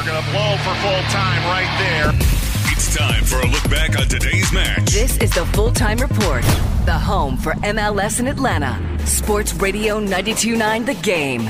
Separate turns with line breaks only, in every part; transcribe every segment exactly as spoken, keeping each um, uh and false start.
going to blow for full time right there.
It's time for a look back on today's match.
This is the Full Time Report, the home for M L S in Atlanta. Sports Radio ninety-two point nine The Game.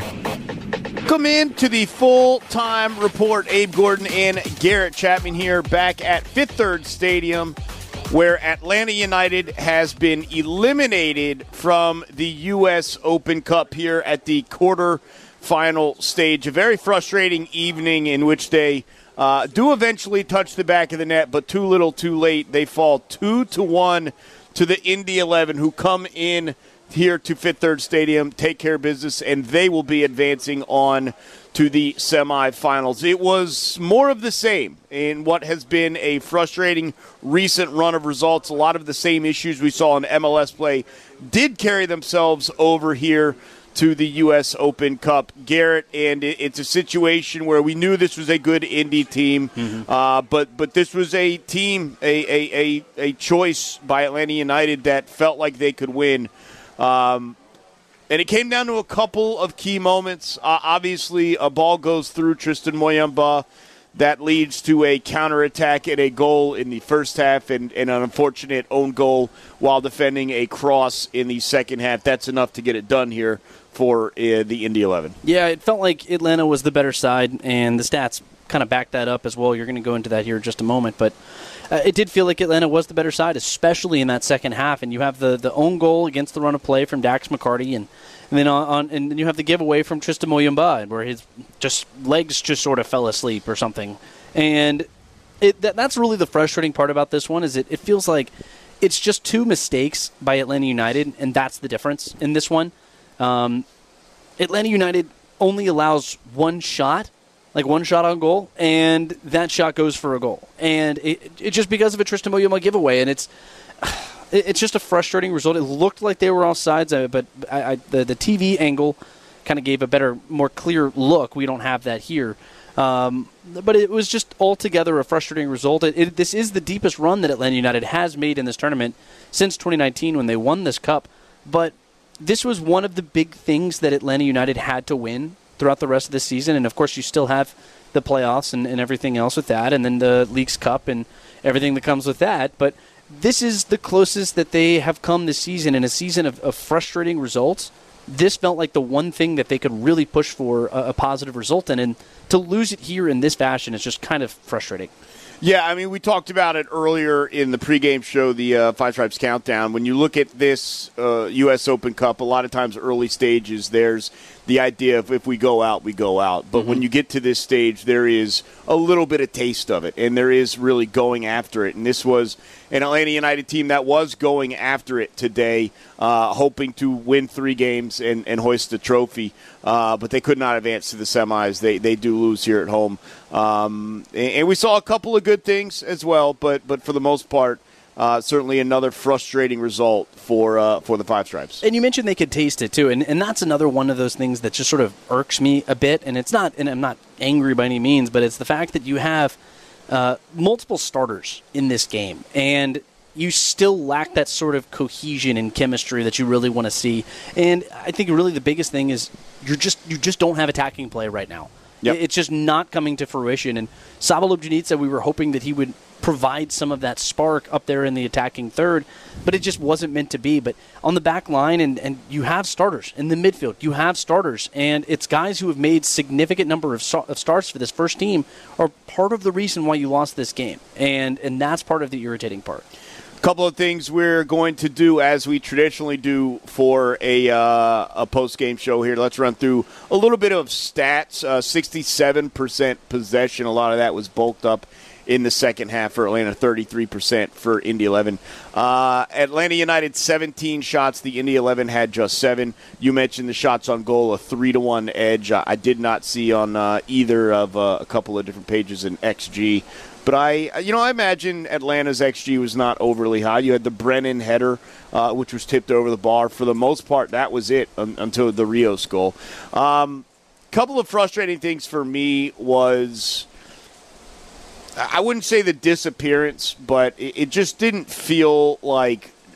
Come in to the Full-Time Report. Abe Gordon and Garrett Chapman here back at Fifth Third Stadium, where Atlanta United has been eliminated from the U S Open Cup here at the quarterfinal stage. A very frustrating evening in which they uh, do eventually touch the back of the net, but too little too late. They fall two to one to the Indy eleven, who come in here to Fifth Third Stadium, take care of business, and they will be advancing on to the semifinals. It was more of the same in what has been a frustrating recent run of results. A lot of the same issues we saw in M L S play did carry themselves over here to the U S Open Cup, Garrett, and it's a situation where we knew this was a good Indy team, mm-hmm. uh, but but this was a team, a, a, a, a choice by Atlanta United that felt like they could win. Um, and it came down to a couple of key moments. Uh, obviously, a ball goes through Tristan Moyamba. That leads to a counterattack and a goal in the first half and, and an unfortunate own goal while defending a cross in the second half. That's enough to get it done here for uh, the Indy eleven.
Yeah, it felt like Atlanta was the better side, and the stats kind of back that up as well. You're going to go into that here in just a moment, but Uh, it did feel like Atlanta was the better side, especially in that second half. And you have the, the own goal against the run of play from Dax McCarty, and, and then on, on and then you have the giveaway from Tristan Moyamba, where his just legs just sort of fell asleep or something. And it, that, that's really the frustrating part about this one, is it, it feels like it's just two mistakes by Atlanta United, and that's the difference in this one. Um, Atlanta United only allows one shot. Like one shot on goal, and that shot goes for a goal. And it, it just because of a Tristan Moyamba giveaway, and it's it, it's just a frustrating result. It looked like they were offsides, but I, I, the, the T V angle kind of gave a better, more clear look. We don't have that here. Um, but it was just altogether a frustrating result. It, it, this is the deepest run that Atlanta United has made in this tournament since twenty nineteen when they won this cup. But this was one of the big things that Atlanta United had to win throughout the rest of the season, and of course you still have the playoffs and, and everything else with that, and then the Leagues Cup and everything that comes with that, but this is the closest that they have come this season in a season of, of frustrating results. This felt like the one thing that they could really push for a, a positive result in, and to lose it here in this fashion is just kind of frustrating.
Yeah, I mean, we talked about it earlier in the pregame show, the uh, Five Stripes Countdown. When you look at this uh, U S Open Cup, a lot of times early stages, there's the idea of if we go out, we go out. But mm-hmm. when you get to this stage, there is a little bit of taste of it, and there is really going after it. And this was an Atlanta United team that was going after it today, uh, hoping to win three games and, and hoist the trophy. Uh, but they could not advance to the semis. They they do lose here at home. Um, and, and we saw a couple of good things as well, but but for the most part, Uh, certainly another frustrating result for uh, for the Five Stripes.
And you mentioned they could taste it too, and, and that's another one of those things that just sort of irks me a bit. And it's not, and I'm not angry by any means, but it's the fact that you have uh, multiple starters in this game, and you still lack that sort of cohesion and chemistry that you really want to see. And I think really the biggest thing is you're just you just don't have attacking play right now. Yep. It's just not coming to fruition. And Saba Lobjanitsa, we were hoping that he would provide some of that spark up there in the attacking third, but it just wasn't meant to be. But on the back line, and, and you have starters in the midfield, you have starters, and it's guys who have made significant number of, of starts for this first team are part of the reason why you lost this game, and and that's part of the irritating part.
Couple of things we're going to do as we traditionally do for a uh, a post-game show here. Let's run through a little bit of stats. Uh, sixty-seven percent possession. A lot of that was bulked up in the second half for Atlanta, thirty-three percent for Indy eleven. Uh, Atlanta United, seventeen shots. The Indy eleven had just seven. You mentioned the shots on goal, a three to one edge. I, I did not see on uh, either of uh, a couple of different pages in X G. But I, you know, I imagine Atlanta's X G was not overly high. You had the Brennan header, uh, which was tipped over the bar. For the most part, that was it um, until the Rios goal. A um, couple of frustrating things for me was, I wouldn't say the disappearance, but it, it just didn't feel like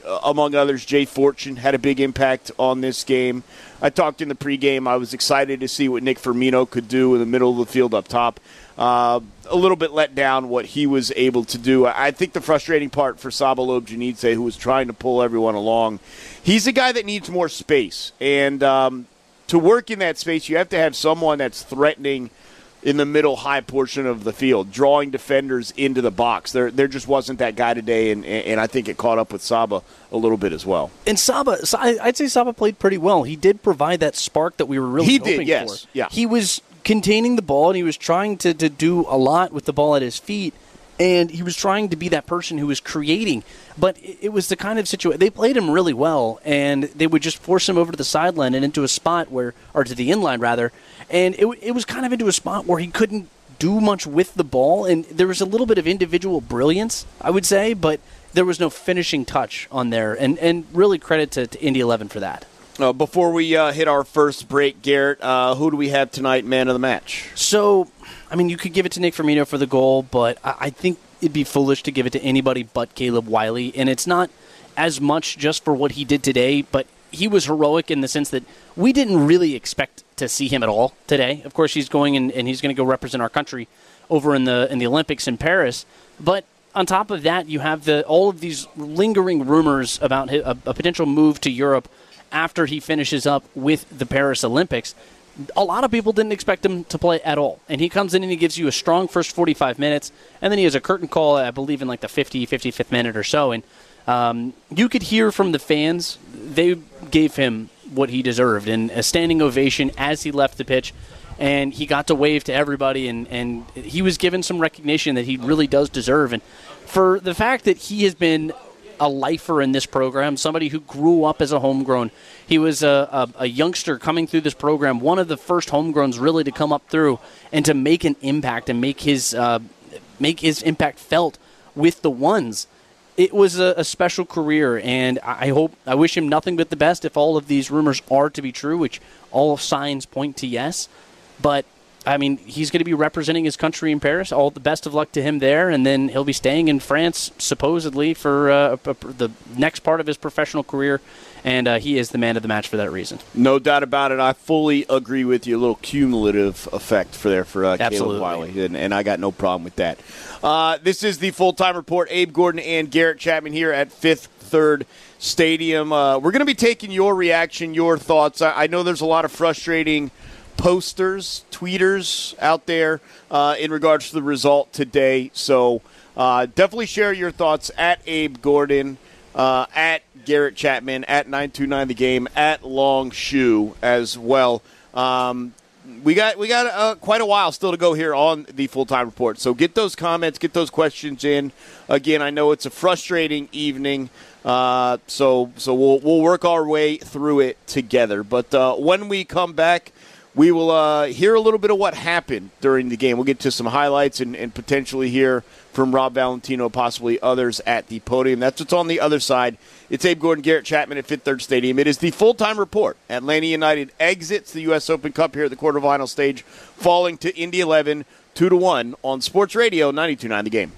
uh, among others, Jay Fortune had a big impact on this game. I talked in the pregame. I was excited to see what Nick Firmino could do in the middle of the field up top. Uh, a little bit let down what he was able to do. I think the frustrating part for Saba Lobjanidze, who was trying to pull everyone along, he's a guy that needs more space. And um, to work in that space, you have to have someone that's threatening in the middle high portion of the field, drawing defenders into the box. There there just wasn't that guy today, and, and I think it caught up with Saba a little bit as well.
And Saba, I'd say Saba played pretty well. He did provide that spark that we were really
he
hoping
did, yes.
for.
Yeah.
He was containing the ball, and he was trying to, to do a lot with the ball at his feet, and he was trying to be that person who was creating. But it, it was the kind of situation, they played him really well, and they would just force him over to the sideline and into a spot where, or to the inline rather, and it, it was kind of into a spot where he couldn't do much with the ball, and there was a little bit of individual brilliance, I would say, but there was no finishing touch on there, and, and really credit to, to Indy eleven for that.
Uh, before we uh, hit our first break, Garrett, uh, who do we have tonight, man of the match?
So, I mean, you could give it to Nick Firmino for the goal, but I, I think it'd be foolish to give it to anybody but Caleb Wiley, and it's not as much just for what he did today, but he was heroic in the sense that we didn't really expect to see him at all today. Of course, he's going in, and he's going to go represent our country over in the in the Olympics in Paris, but on top of that, you have the all of these lingering rumors about a, a potential move to Europe after he finishes up with the Paris Olympics. A lot of people didn't expect him to play at all. And he comes in and he gives you a strong first forty-five minutes, and then he has a curtain call, I believe, in like the fifty, fifty-fifth minute or so. And um, you could hear from the fans, they gave him what he deserved, and a standing ovation as he left the pitch. And he got to wave to everybody, and, and he was given some recognition that he really does deserve. And for the fact that he has been a lifer in this program, somebody who grew up as a homegrown. He was a, a, a youngster coming through this program, one of the first homegrowns really to come up through and to make an impact and make his uh, make his impact felt with the ones. It was a, a special career, and I hope I wish him nothing but the best if all of these rumors are to be true, which all signs point to yes. But I mean, he's going to be representing his country in Paris. All the best of luck to him there, and then he'll be staying in France, supposedly, for uh, the next part of his professional career, and uh, he is the man of the match for that reason.
No doubt about it. I fully agree with you. A little cumulative effect for there for uh,
Absolutely.
Caleb Wiley, and, and I got no problem with that. Uh, this is the Full-Time Report. Abe Gordon and Garrett Chapman here at Fifth Third Stadium. Uh, we're going to be taking your reaction, your thoughts. I, I know there's a lot of frustrating posters, tweeters out there uh, in regards to the result today. So uh, definitely share your thoughts at Abe Gordon, uh, at Garrett Chapman, at nine two nine The Game, at Long Shoe as well. Um, we got we got uh, quite a while still to go here on the Full-Time Report. So get those comments, get those questions in. Again, I know it's a frustrating evening, uh, so so we'll we'll work our way through it together. But uh, when we come back, we will uh, hear a little bit of what happened during the game. We'll get to some highlights and, and potentially hear from Rob Valentino, possibly others at the podium. That's what's on the other side. It's Abe Gordon, Garrett Chapman at Fifth Third Stadium. It is the Full-Time Report. Atlanta United exits the U S Open Cup here at the quarterfinal stage, falling to Indy eleven, two to one on Sports Radio ninety-two point nine The Game.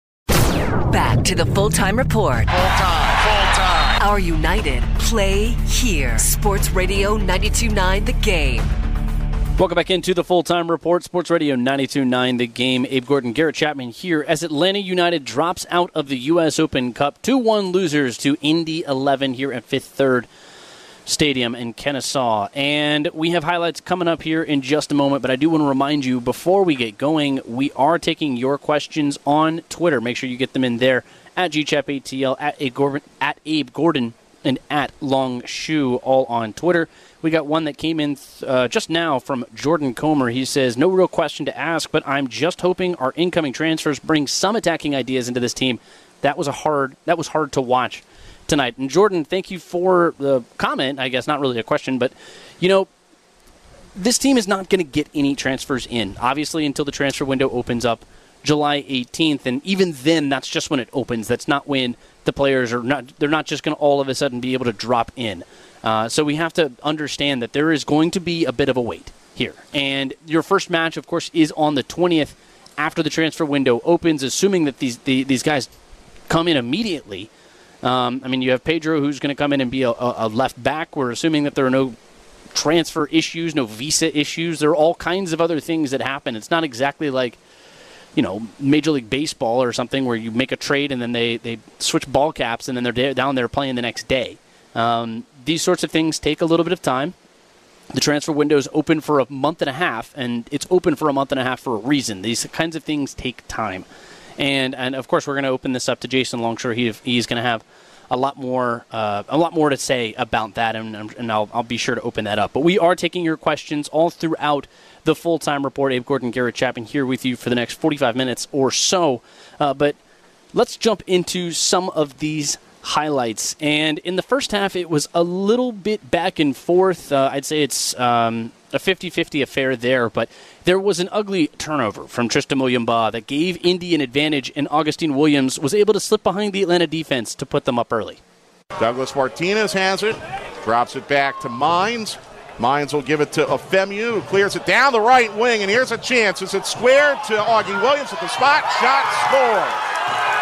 Back to the Full-Time Report.
Full time, full time.
Our United play here. Sports Radio ninety-two point nine The Game.
Welcome back into the Full-Time Report, Sports Radio ninety-two point nine The Game. Abe Gordon, Garrett Chapman here as Atlanta United drops out of the U S Open Cup. two one losers to Indy eleven here at Fifth Third Stadium in Kennesaw. And we have highlights coming up here in just a moment, but I do want to remind you, before we get going, we are taking your questions on Twitter. Make sure you get them in there at G Chap A T L, at Abe Gordon, at Abe Gordon, and at Long Shoe, all on Twitter. We got one that came in uh, just now from Jordan Comer. He says, no real question to ask, but I'm just hoping our incoming transfers bring some attacking ideas into this team. That was a hard that was hard to watch tonight. And Jordan, thank you for the comment. I guess not really a question, but, you know, this team is not going to get any transfers in, obviously, until the transfer window opens up July eighteenth. And even then, that's just when it opens. That's not when the players are not, they're not just going to all of a sudden be able to drop in. Uh, so we have to understand that there is going to be a bit of a wait here. And your first match, of course, is on the twentieth after the transfer window opens, assuming that these the, these guys come in immediately. Um, I mean, you have Pedro, who's going to come in and be a, a left back. We're assuming that there are no transfer issues, no visa issues. There are all kinds of other things that happen. It's not exactly like, you know, Major League Baseball or something where you make a trade and then they, they switch ball caps and then they're down there playing the next day. Um, these sorts of things take a little bit of time. The transfer window is open for a month and a half, and it's open for a month and a half for a reason. These kinds of things take time. And, and of course, we're going to open this up to Jason Longshore. He, he's going to have a lot more uh, a lot more to say about that, and, and I'll, I'll be sure to open that up. But we are taking your questions all throughout the full-time report. Abe Gordon, Garrett Chapman here with you for the next forty-five minutes or so. Uh, but let's jump into some of these highlights. And in the first half, it was a little bit back and forth. Uh, I'd say it's um, a fifty-fifty affair there, but there was an ugly turnover from Tristan Muyumba that gave Indy an advantage, and Augustine Williams was able to slip behind the Atlanta defense to put them up early.
Douglas Martinez has it, drops it back to Mines. Mines will give it to Ofemu, who clears it down the right wing, and here's a chance. Is it squared to Augie Williams at the spot? Shot scored.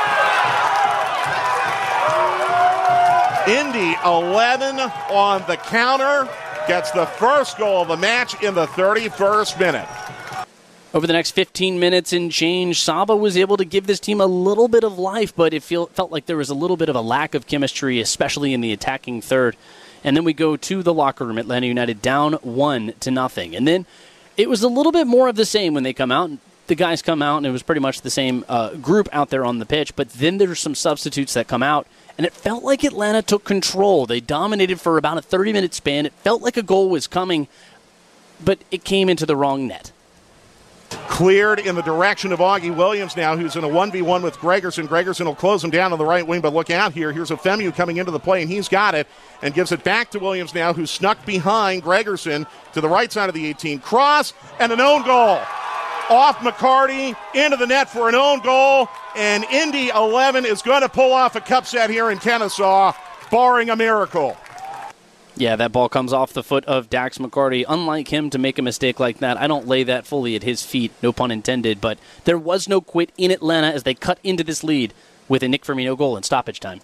Indy eleven on the counter, gets the first goal of the match in the thirty-first minute.
Over the next fifteen minutes and change, Saba was able to give this team a little bit of life, but it feel, felt like there was a little bit of a lack of chemistry, especially in the attacking third. And then we go to the locker room, Atlanta United down one to nothing. And then it was a little bit more of the same when they come out. The guys come out, and it was pretty much the same uh, group out there on the pitch, but then there's some substitutes that come out. And it felt like Atlanta took control. They dominated for about a thirty-minute span. It felt like a goal was coming, but it came into the wrong net.
Cleared in the direction of Augie Williams now, who's in a one v one with Gregerson. Gregerson will close him down on the right wing, but look out here. Here's Ofemu coming into the play, and he's got it and gives it back to Williams now, who snuck behind Gregerson to the right side of the eighteen. Cross and an own goal. Off McCarty, into the net for an own goal, and Indy eleven is going to pull off a cup set here in Kennesaw, barring a miracle.
Yeah, that ball comes off the foot of Dax McCarty. Unlike him to make a mistake like that, I don't lay that fully at his feet, no pun intended, but there was no quit in Atlanta as they cut into this lead with a Nick Firmino goal in stoppage time.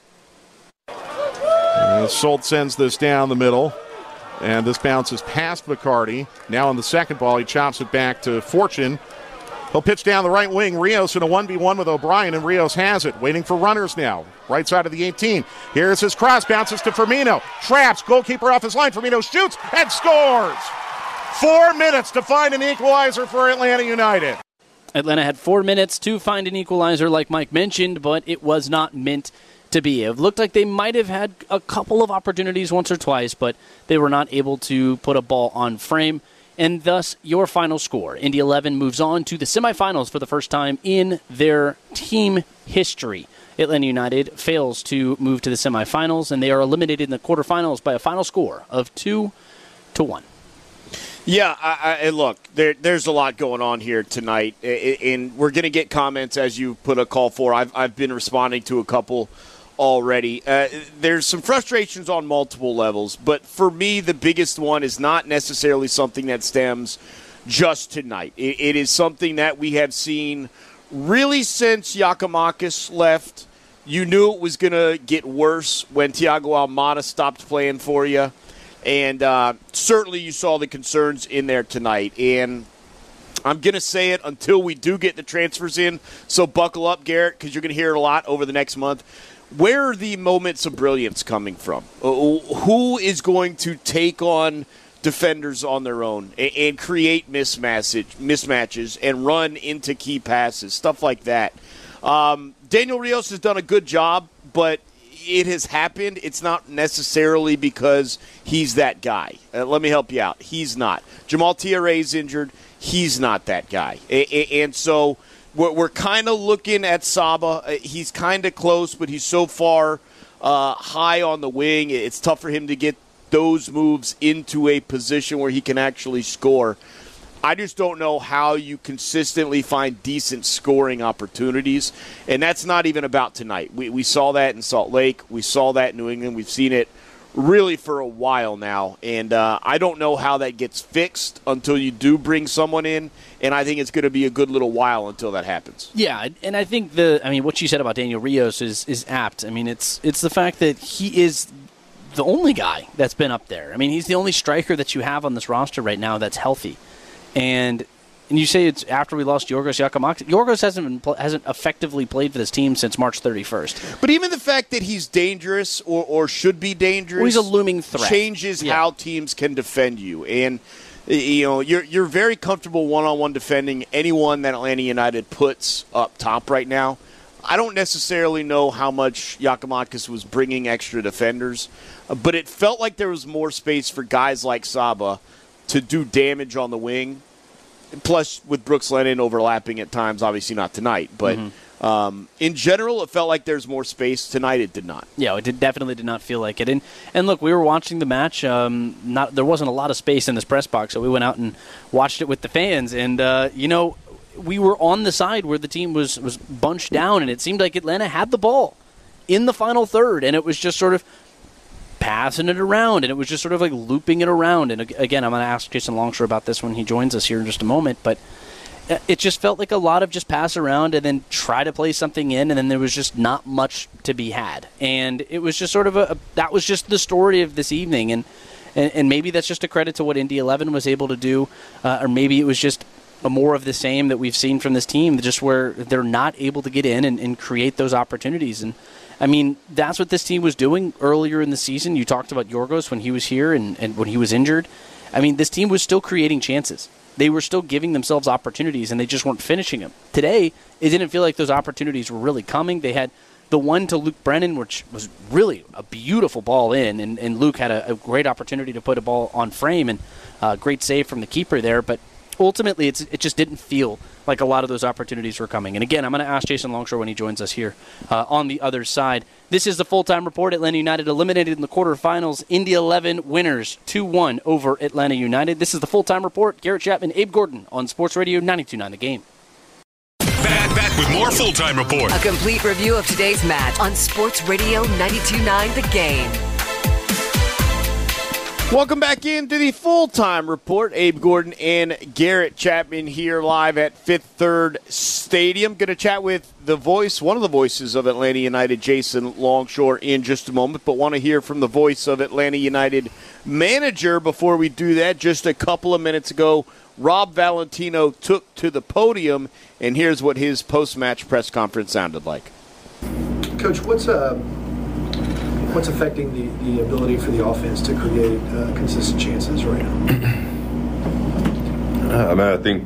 And Solt sends this down the middle. And this bounces past McCarty. Now on the second ball, he chops it back to Fortune. He'll pitch down the right wing. Rios in a one v one with O'Brien, and Rios has it. Waiting for runners now. Right side of the eighteen. Here's his cross. Bounces to Firmino. Traps. Goalkeeper off his line. Firmino shoots and scores. Four minutes to find an equalizer for Atlanta United.
Atlanta had four minutes to find an equalizer, like Mike mentioned, but it was not meant to be. It looked like they might have had a couple of opportunities once or twice, but they were not able to put a ball on frame. And thus, your final score. Indy eleven moves on to the semifinals for the first time in their team history. Atlanta United fails to move to the semifinals, and they are eliminated in the quarterfinals by a final score of two to one.
Yeah, I, I, look, there, there's a lot going on here tonight, and we're going to get comments as you put a call for. I've, I've been responding to a couple already. Uh, there's some frustrations on multiple levels, but for me, the biggest one is not necessarily something that stems just tonight. It, it is something that we have seen really since Giakoumakis left. You knew it was going to get worse when Thiago Almada stopped playing for you, and uh, certainly you saw the concerns in there tonight. And I'm going to say it until we do get the transfers in, so buckle up, Garrett, because you're going to hear it a lot over the next month. Where are the moments of brilliance coming from? Who is going to take on defenders on their own and create mismatches and run into key passes, stuff like that? Um, Daniel Rios has done a good job, but it has happened. It's not necessarily because he's that guy. Uh, let me help you out. He's not. Jamal Tiare is injured. He's not that guy. And so we're, we're kind of looking at Saba. He's kind of close, but he's so far uh, high on the wing. It's tough for him to get those moves into a position where he can actually score. I just don't know how you consistently find decent scoring opportunities, and that's not even about tonight. We we saw that in Salt Lake. We saw that in New England. We've seen it really for a while now. And uh, I don't know how that gets fixed until you do bring someone in, and I think it's going to be a good little while until that happens.
Yeah, and I think the I mean what you said about Daniel Rios is is apt. I mean it's it's the fact that he is the only guy that's been up there. I mean he's the only striker that you have on this roster right now that's healthy. And and you say it's after we lost Yorgos Giakoumakis. Yorgos hasn't been pl- hasn't effectively played for this team since March thirty-first.
But even the fact that he's dangerous or, or should be dangerous,
well, he's a looming threat.
Changes
yeah.
how teams can defend you. And you know you're you're very comfortable one-on-one defending anyone that Atlanta United puts up top right now. I don't necessarily know how much Giakoumakis was bringing extra defenders, but it felt like there was more space for guys like Saba to do damage on the wing. Plus, with Brooks Lennon overlapping at times, obviously not tonight. But mm-hmm. um, in general, it felt like there's more space. Tonight, it did not.
Yeah, it did, definitely did not feel like it. And and look, we were watching the match. Um, not there wasn't a lot of space in this press box, so we went out and watched it with the fans. And, uh, you know, we were on the side where the team was, was bunched down, and it seemed like Atlanta had the ball in the final third. And it was just sort of passing it around, and it was just sort of like looping it around. And again, I'm going to ask Jason Longshore about this when he joins us here in just a moment, but it just felt like a lot of just pass around and then try to play something in, and then there was just not much to be had. And it was just sort of a, a that was just the story of this evening, and, and and maybe that's just a credit to what Indy eleven was able to do, uh, or maybe it was just a more of the same that we've seen from this team, just where they're not able to get in and, and create those opportunities. And I mean, that's what this team was doing earlier in the season. You talked about Yorgos when he was here and, and when he was injured. I mean, this team was still creating chances. They were still giving themselves opportunities, and they just weren't finishing them. Today, it didn't feel like those opportunities were really coming. They had the one to Luke Brennan, which was really a beautiful ball in, and, and Luke had a, a great opportunity to put a ball on frame, and a great save from the keeper there. But ultimately, it's, it just didn't feel like a lot of those opportunities were coming. And again, I'm going to ask Jason Longshore when he joins us here uh, on the other side. This is the full-time report. Atlanta United eliminated in the quarterfinals. Indy eleven winners two one over Atlanta United. This is the full-time report. Garrett Chapman, Abe Gordon on Sports Radio ninety-two point nine The Game.
Back, back with more full-time report.
A complete review of today's match on Sports Radio ninety-two point nine The Game.
Welcome back into the full-time report. Abe Gordon and Garrett Chapman here live at Fifth Third Stadium. Going to chat with the voice, one of the voices of Atlanta United, Jason Longshore, in just a moment, but want to hear from the voice of Atlanta United manager before we do that. Just a couple of minutes ago, Rob Valentino took to the podium, and here's what his post-match press conference sounded like.
Coach, what's uh, what's affecting the, the ability for the offense to create uh, consistent chances right now?
I mean, I think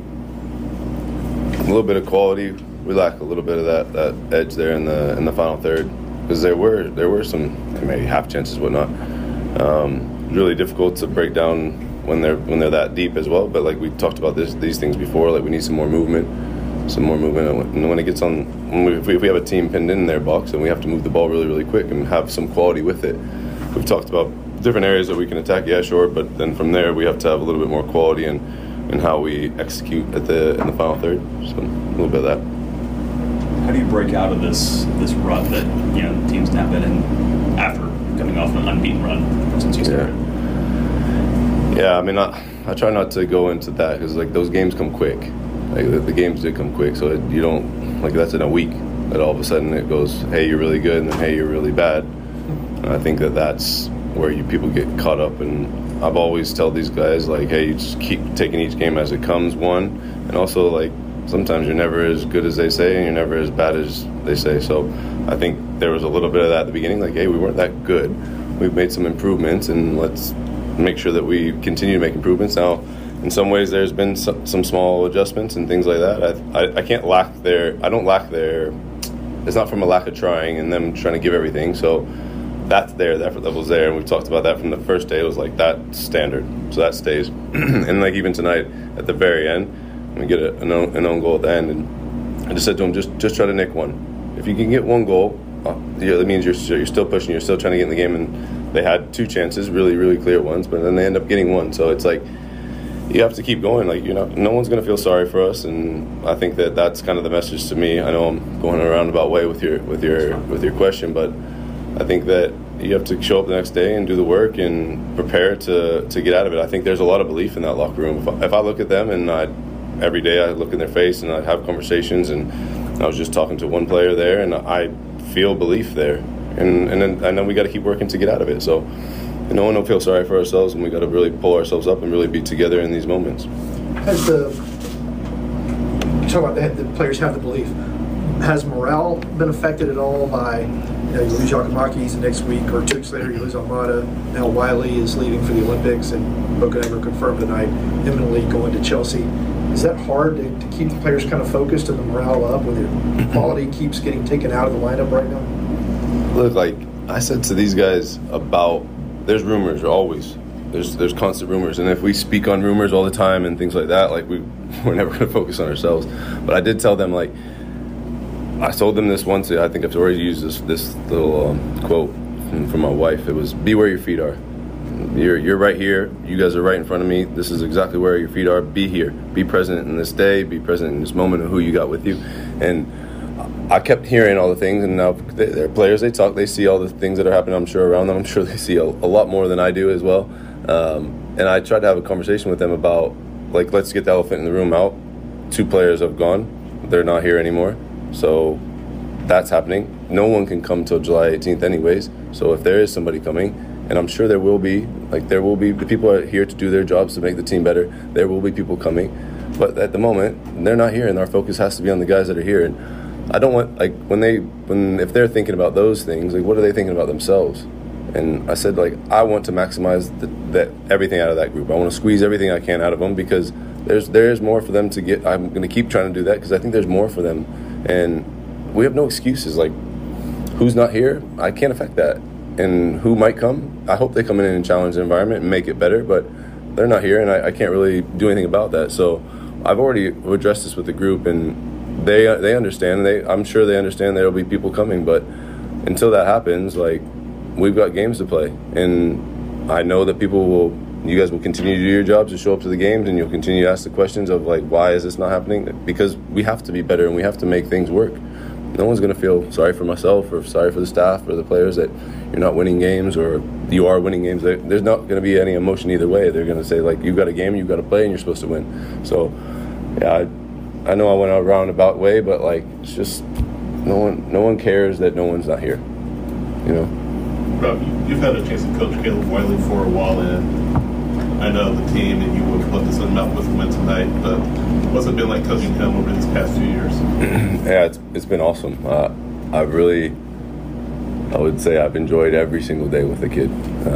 a little bit of quality. We lack a little bit of that, that edge there in the in the final third, because there were there were some maybe half chances, whatnot. Um, really difficult to break down when they're when they're that deep as well. But like we talked about this these things before, like we need some more movement, some more movement. And when it gets on, when we, if, we, if we have a team pinned in their box, and we have to move the ball really really quick and have some quality with it. We've talked about different areas that we can attack. Yeah, sure, but then from there we have to have a little bit more quality in, in how we execute at the in the final third. So a little bit of that.
How do you break out of this this rut that you know teams have been in after coming off an unbeaten run since you started?
Yeah, yeah I mean, I, I try not to go into that because like those games come quick. Like the, the games did come quick, so it, you don't like that's in a week that all of a sudden it goes, hey, you're really good, and then hey, you're really bad. And I think that that's where you people get caught up. And I've always tell these guys like, hey, you just keep taking each game as it comes. One, and also like. Sometimes you're never as good as they say, and you're never as bad as they say. So I think there was a little bit of that at the beginning, like, hey, we weren't that good. We've made some improvements, and let's make sure that we continue to make improvements. Now, in some ways, there's been some, some small adjustments and things like that. I, I, I can't lack their – I don't lack their – it's not from a lack of trying and them trying to give everything. So that's there. The effort level's there, and we've talked about that from the first day. It was like that standard. So that stays. And, like, even tonight at the very end, we get a, an, own, an own goal at the end, and I just said to him, just just try to nick one. If you can get one goal, uh, yeah, that means you're you're still pushing, you're still trying to get in the game. And they had two chances, really really clear ones, but then they end up getting one. So it's like you have to keep going. Like you know, no one's going to feel sorry for us, and I think that that's kind of the message to me. I know I'm going a roundabout way with your with your with your question, but I think that you have to show up the next day and do the work and prepare to, to get out of it. I think there's a lot of belief in that locker room. If I, if I look at them and I, every day I look in their face and I have conversations, and I was just talking to one player there and I feel belief there. And, and then I know we got to keep working to get out of it. So no one will feel sorry for ourselves, and we got to really pull ourselves up and really be together in these moments.
Has the, you talk about the, the players have the belief. Has morale been affected at all by, you know, you lose Yakamaki next week, or two weeks later you lose Almada. Now Wiley is leaving for the Olympics, and Bocanegra confirmed tonight, imminently going to Chelsea. Is that hard to, to keep the players kind of focused and the morale up when the quality keeps getting taken out of the lineup right now?
Look, like I said to these guys about, there's rumors always. There's there's constant rumors, and if we speak on rumors all the time and things like that, like we we're never going to focus on ourselves. But I did tell them, like, I told them this once. I think I've already used this this little um, quote from, from my wife. It was, "Be where your feet are. You're you're right here. You guys are right in front of me. This is exactly where your feet are. Be here. Be present in this day. Be present in this moment of who you got with you." And I kept hearing all the things, and now they, they're players. They talk. They see all the things that are happening, I'm sure, around them. I'm sure they see a, a lot more than I do as well. Um, and I tried to have a conversation with them about, like, let's get the elephant in the room out. Two players have gone. They're not here anymore. So that's happening. No one can come till July eighteenth anyways. So if there is somebody coming, and I'm sure there will be, like there will be, the people are here to do their jobs to make the team better. There will be people coming. But at the moment, they're not here, and our focus has to be on the guys that are here. And I don't want, like, when they, when if they're thinking about those things, like, what are they thinking about themselves? And I said, like, I want to maximize the, that everything out of that group. I want to squeeze everything I can out of them, because there's there is more for them to get. I'm going to keep trying to do that because I think there's more for them. And we have no excuses. Like, who's not here, I can't affect that. And who might come, I hope they come in and challenge the environment and make it better, but they're not here, and I, I can't really do anything about that. So I've already addressed this with the group, and they they understand. They I'm sure they understand there will be people coming, but until that happens, like, we've got games to play. And I know that people will, you guys will continue to do your jobs, to show up to the games, and you'll continue to ask the questions of, like, why is this not happening? Because we have to be better, and we have to make things work. No one's going to feel sorry for myself or sorry for the staff or the players that you're not winning games or you are winning games. There's not going to be any emotion either way. They're going to say, like, you've got a game, you've got to play, and you're supposed to win. So, yeah, I, I know I went a roundabout way, but, like, it's just no one no one cares that no one's not here, you know?
Rob, you've had a chance to coach Caleb Wiley for a while, and I know the team, and you would have loved to send him out with a win tonight, but what's it been like coaching him over these past few years?
Yeah, it's, it's been awesome. Uh, I've really, I would say I've enjoyed every single day with the kid.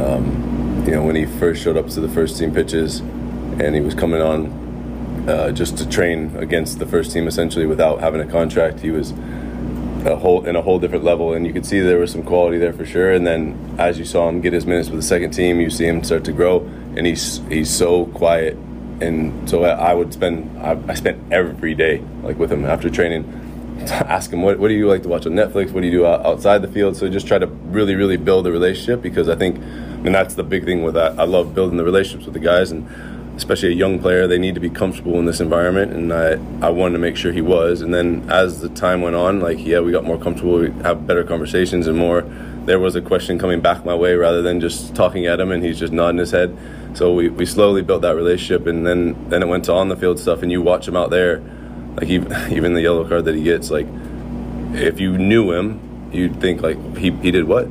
Um, you know, when he first showed up to the first team pitches and he was coming on uh, just to train against the first team essentially without having a contract, he was a whole in a whole different level, and you could see there was some quality there for sure. And then as you saw him get his minutes with the second team, you see him start to grow, and he's he's so quiet. And so I would spend, I, I spent every day, like, with him after training, to ask him, what, what do you like to watch on Netflix? What do you do outside the field? So just try to really, really build a relationship, because I think, and that's the big thing with that. I love building the relationships with the guys, and especially a young player, they need to be comfortable in this environment, and I, I wanted to make sure he was. And then as the time went on, like, yeah, we got more comfortable, we have better conversations and more. There was a question coming back my way rather than just talking at him and he's just nodding his head. So we, we slowly built that relationship, and then, then it went to on the field stuff, and you watch him out there, like, even, even the yellow card that he gets, like, if you knew him, you'd think, like, he, he did what?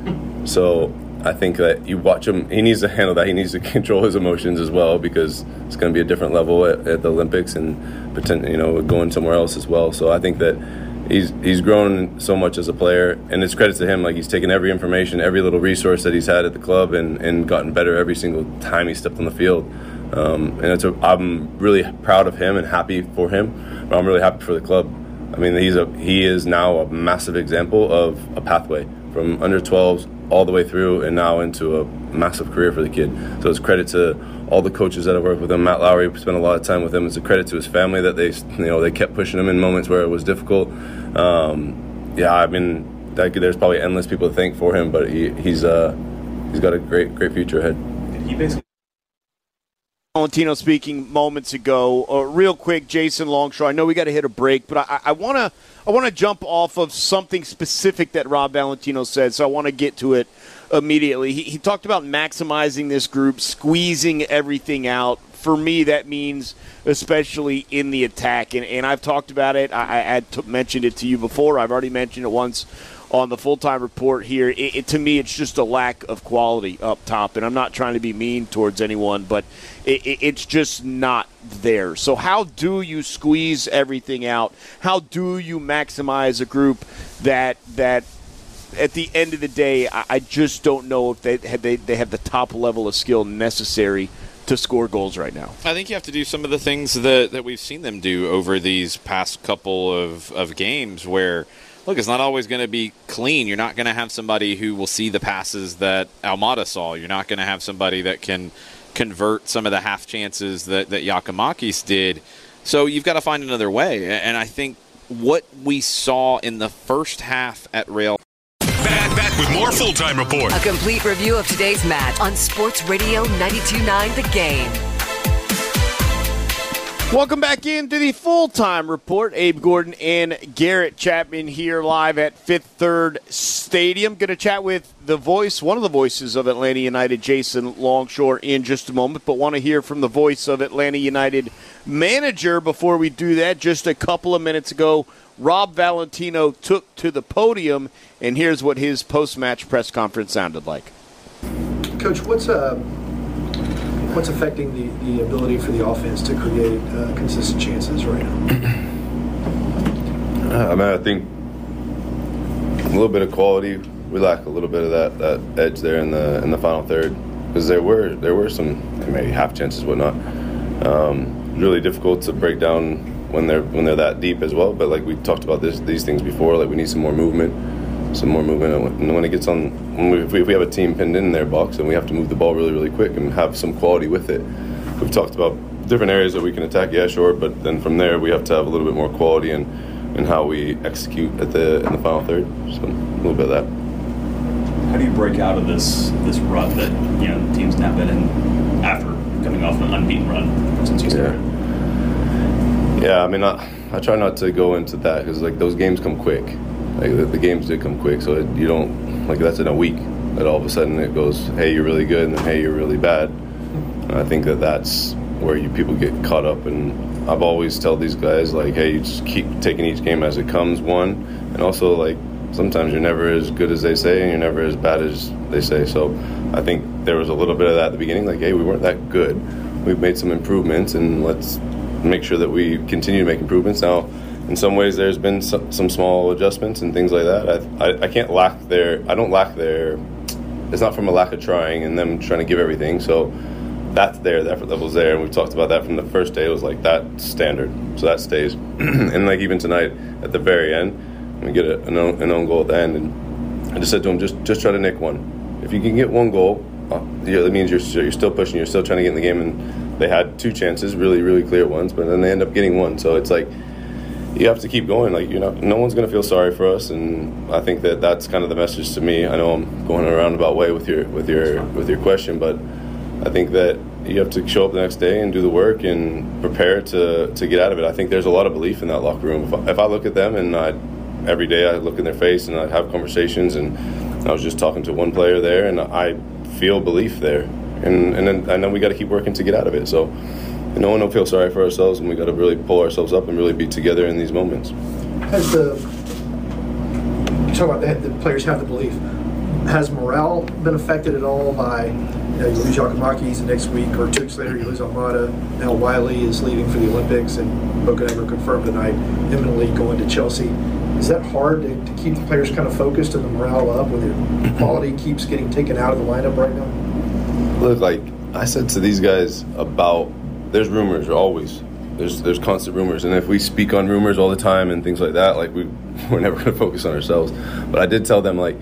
So I think that you watch him, he needs to handle that. He needs to control his emotions as well, because it's going to be a different level at, at the Olympics and pretend, you know, going somewhere else as well. So I think that he's he's grown so much as a player, and it's credit to him. Like, he's taken every information, every little resource that he's had at the club, and, and gotten better every single time he stepped on the field. Um, and it's a, I'm really proud of him and happy for him, but I'm really happy for the club. I mean, he's a he is now a massive example of a pathway from under twelves all the way through and now into a massive career for the kid. So it's credit to all the coaches that have worked with him. Matt Lowry spent a lot of time with him. It's a credit to his family that they, you know, they kept pushing him in moments where it was difficult. Um, yeah, I mean, that, there's probably endless people to thank for him, but he, he's uh, he's got a great great future ahead.
He basically.
Valentino speaking moments ago. Uh, real quick, Jason Longshore. I know we got to hit a break, but I want to I want to jump off of something specific that Rob Valentino said, so I want to get to it immediately. He, he talked about maximizing this group, squeezing everything out. For me, that means especially in the attack. And, and I've talked about it. I, I had t- mentioned it to you before. I've already mentioned it once on the full-time report here. It, it, to me, it's just a lack of quality up top. And I'm not trying to be mean towards anyone, but it, it, it's just not there. So how do you squeeze everything out? How do you maximize a group that that at the end of the day, I, I just don't know if they have, they, they have the top level of skill necessary to score goals right now.
I think you have to do some of the things that, that we've seen them do over these past couple of, of games where, look, it's not always going to be clean. You're not going to have somebody who will see the passes that Almada saw. You're not going to have somebody that can convert some of the half chances that, that Giakoumakis did. So you've got to find another way. And I think what we saw in the first half at Real
Back, back with more Full-Time Report.
A complete review of today's match on Sports Radio ninety-two point nine The Game.
Welcome back into the Full-Time Report. Abe Gordon and Garrett Chapman here live at Fifth Third Stadium. Going to chat with the voice, one of the voices of Atlanta United, Jason Longshore, in just a moment, but want to hear from the voice of Atlanta United manager before we do that. Just a couple of minutes ago, Rob Valentino took to the podium, and here's what his post-match press conference sounded like.
Coach, what's uh, what's affecting the, the ability for the offense to create uh, consistent chances right now?
I mean, I think a little bit of quality. We lack a little bit of that, that edge there in the in the final third, because there were there were some maybe half chances, whatnot. Um, really difficult to break down when they're when they're that deep as well. But like we talked about this these things before, like we need some more movement, some more movement. And when it gets on, when we, if, we, if we have a team pinned in their box, then we have to move the ball really, really quick and have some quality with it. We've talked about different areas that we can attack, yeah, sure, but then from there we have to have a little bit more quality in, in how we execute at the in the final third. So a little bit of that.
How do you break out of this this rut that you know teams now been in after coming off an unbeaten run since you started?
Yeah. Yeah, I mean, I, I try not to go into that because, like, those games come quick. Like, the, the games did come quick, so it, you don't, like, that's in a week that all of a sudden it goes, hey, you're really good, and then, hey, you're really bad. And I think that that's where you people get caught up. And I've always tell these guys, like, hey, you just keep taking each game as it comes, one. And also, like, sometimes you're never as good as they say, and you're never as bad as they say. So I think there was a little bit of that at the beginning, like, hey, we weren't that good. We've made some improvements, and let's make sure that we continue to make improvements. Now, in some ways, there's been some, some small adjustments and things like that. I, I I can't lack their. I don't lack their. It's not from a lack of trying and them trying to give everything. So that's there. The effort level's there, and we've talked about that from the first day. It was like that standard, so that stays. And like even tonight at the very end, we get a, an, own, an own goal at the end, and I just said to him, just just try to nick one. If you can get one goal, uh, yeah, that means you're you're still pushing. You're still trying to get in the game. And they had two chances, really, really clear ones, but then they end up getting one. So it's like you have to keep going. Like, you're not, no one's going to feel sorry for us, and I think that that's kind of the message to me. I know I'm going a roundabout way with your with your with your question, but I think that you have to show up the next day and do the work and prepare to to get out of it. I think there's a lot of belief in that locker room. If I, if I look at them and I every day I look in their face and I have conversations, and I was just talking to one player there, and I feel belief there. And and then, and then we got to keep working to get out of it. So no one will feel sorry for ourselves, and we got to really pull ourselves up and really be together in these moments.
Has the you talk about the, the players have the belief? Has morale been affected at all by, you know, you lose Giakoumakis the next week, or two weeks later you lose Almada? Now Wiley is leaving for the Olympics, and Bocanegra confirmed tonight imminently going to Chelsea. Is that hard to, to keep the players kind of focused and the morale up when the quality keeps getting taken out of the lineup right now?
Look, like I said to these guys about, there's rumors always. There's there's constant rumors, and if we speak on rumors all the time and things like that, like we we're never going to focus on ourselves. But I did tell them, like,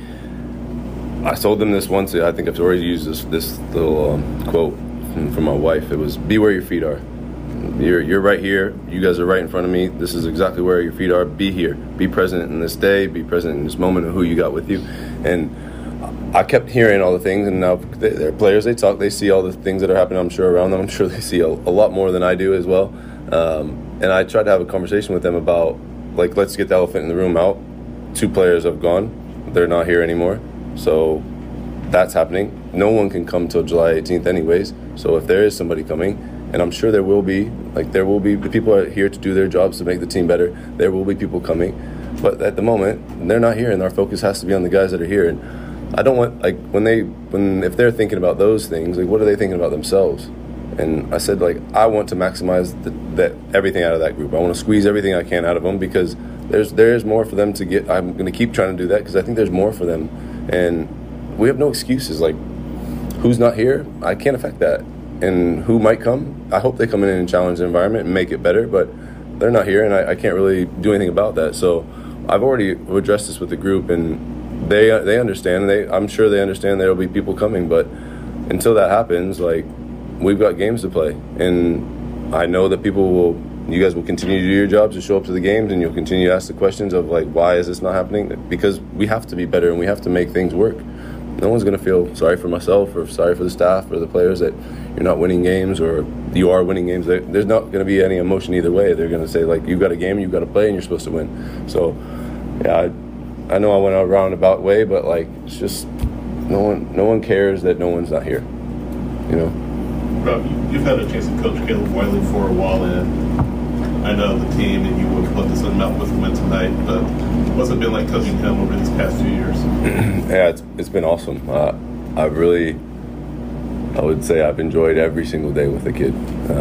I told them this once. I think I've already used this this little um, quote from, from my wife. It was, "Be where your feet are. You're you're right here. You guys are right in front of me. This is exactly where your feet are. Be here. Be present in this day. Be present in this moment of who you got with you." And I kept hearing all the things, and now they're players. They talk. They see all the things that are happening, I'm sure, around them. I'm sure they see a, a lot more than I do as well. Um, and I tried to have a conversation with them about, like, let's get the elephant in the room out. Two players have gone. They're not here anymore. So that's happening. No one can come till July eighteenth anyways. So if there is somebody coming, and I'm sure there will be, like there will be, the people are here to do their jobs to make the team better. There will be people coming. But at the moment, they're not here, and our focus has to be on the guys that are here. And I don't want, like, when they, when, if they're thinking about those things, like, what are they thinking about themselves? And I said, like, I want to maximize the, that everything out of that group. I want to squeeze everything I can out of them because there's there is more for them to get. I'm going to keep trying to do that because I think there's more for them. And we have no excuses. Like, who's not here, I can't affect that. And who might come, I hope they come in and challenge the environment and make it better, but they're not here, and I, I can't really do anything about that. So I've already addressed this with the group, and they they understand. They I'm sure they understand there will be people coming, but until that happens, like, we've got games to play, and I know that people will, you guys will continue to do your jobs to show up to the games, and you'll continue to ask the questions of, like, why is this not happening? Because we have to be better, and we have to make things work. No one's going to feel sorry for myself or sorry for the staff or the players that you're not winning games or you are winning games. There's not going to be any emotion either way. They're going to say, like, you've got a game, you've got to play, and you're supposed to win. So, yeah, I, I know I went a roundabout way, but, like, it's just no one no one cares that no one's not here, you know?
Rob, you've had a chance to coach Caleb Wiley for a while, and I know the team, and you would have loved to send him out with a win tonight, but what's it been like coaching him over these past few years?
Yeah, it's, it's been awesome. Uh, I've really, I would say I've enjoyed every single day with the kid.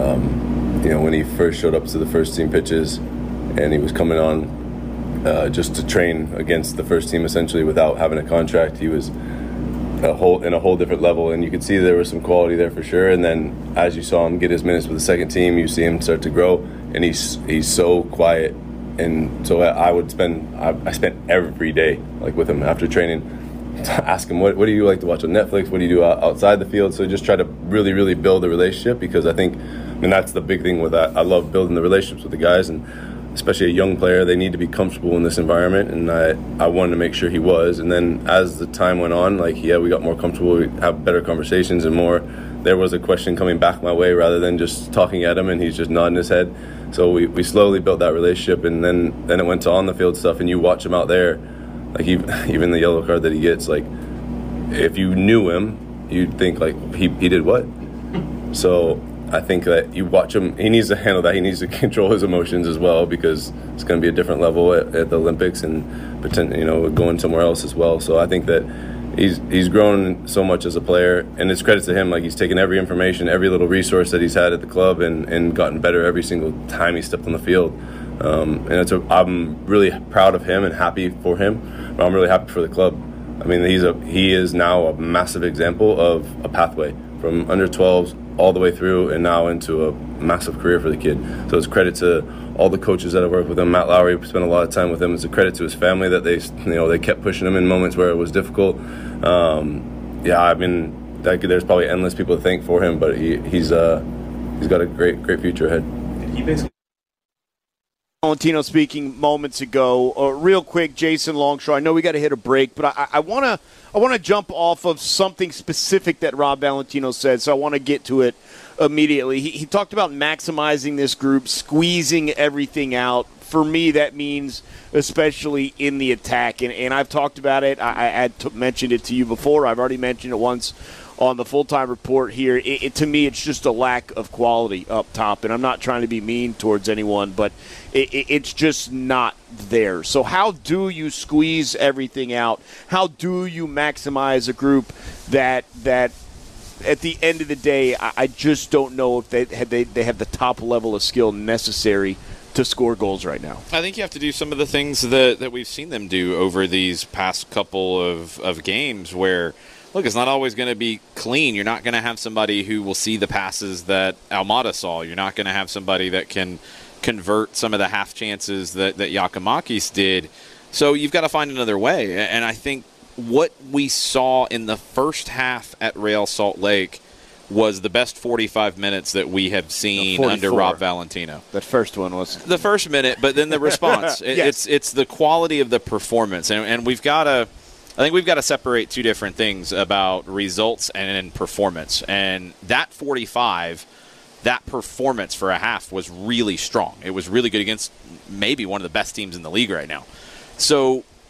Um, you know, when he first showed up to the first team pitches and he was coming on uh, just to train against the first team essentially without having a contract, he was a whole in a whole different level, and you could see there was some quality there for sure. And then as you saw him get his minutes with the second team, you see him start to grow, and he's he's so quiet. And so I would spend I, I spent every day like with him after training to ask him what what do you like to watch on Netflix, what do you do outside the field. So just try to really really build a relationship, because I think, and that's the big thing with that, I love building the relationships with the guys, and especially a young player, they need to be comfortable in this environment, and I, I wanted to make sure he was. And then as the time went on, like, yeah, we got more comfortable, we have better conversations and more, there was a question coming back my way rather than just talking at him and he's just nodding his head. So we, we slowly built that relationship, and then, then it went to on the field stuff, and you watch him out there, like he, even the yellow card that he gets, like, if you knew him, you'd think, like, he, he did what? So I think that you watch him, he needs to handle that. He needs to control his emotions as well, because it's going to be a different level at, at the Olympics and, pretend, you know, going somewhere else as well. So I think that he's he's grown so much as a player, and it's credit to him. Like, he's taken every information, every little resource that he's had at the club, and, and gotten better every single time he stepped on the field. Um, and it's a, I'm really proud of him and happy for him, but I'm really happy for the club. I mean, he's a he is now a massive example of a pathway from under twelves all the way through and now into a massive career for the kid. So it's credit to all the coaches that have worked with him. Matt Lowry spent a lot of time with him. It's a credit to his family that they, you know, they kept pushing him in moments where it was difficult. Um, yeah, I mean, that, there's probably endless people to thank for him, but he, he's uh, he's got a great great future ahead.
He basically.
Valentino speaking moments ago. Uh, real quick, Jason Longshore. I know we got to hit a break, but I want to I want to jump off of something specific that Rob Valentino said, so I want to get to it immediately. He, he talked about maximizing this group, squeezing everything out. For me, that means especially in the attack, and, and I've talked about it. I, I had t- mentioned it to you before. I've already mentioned it once on the full-time report here. It, it, to me, it's just a lack of quality up top, and I'm not trying to be mean towards anyone, but it, it, it's just not there. So how do you squeeze everything out? How do you maximize a group that that at the end of the day, I, I just don't know if they, they they have the top level of skill necessary to score goals right now.
I think you have to do some of the things that, that we've seen them do over these past couple of, of games where, look, it's not always going to be clean. You're not going to have somebody who will see the passes that Almada saw. You're not going to have somebody that can convert some of the half chances that, that Giacomakis did. So you've got to find another way. And I think what we saw in the first half at Real Salt Lake was the best forty-five minutes that we have seen under Rob Valentino.
That first one was
the first minute, but then the response. it,
yes.
It's it's the quality of the performance, and, and we've got to. I think we've got to separate two different things about results and performance. And that forty-five, that performance for a half was really strong. It was really good against maybe one of the best teams in the league right now. So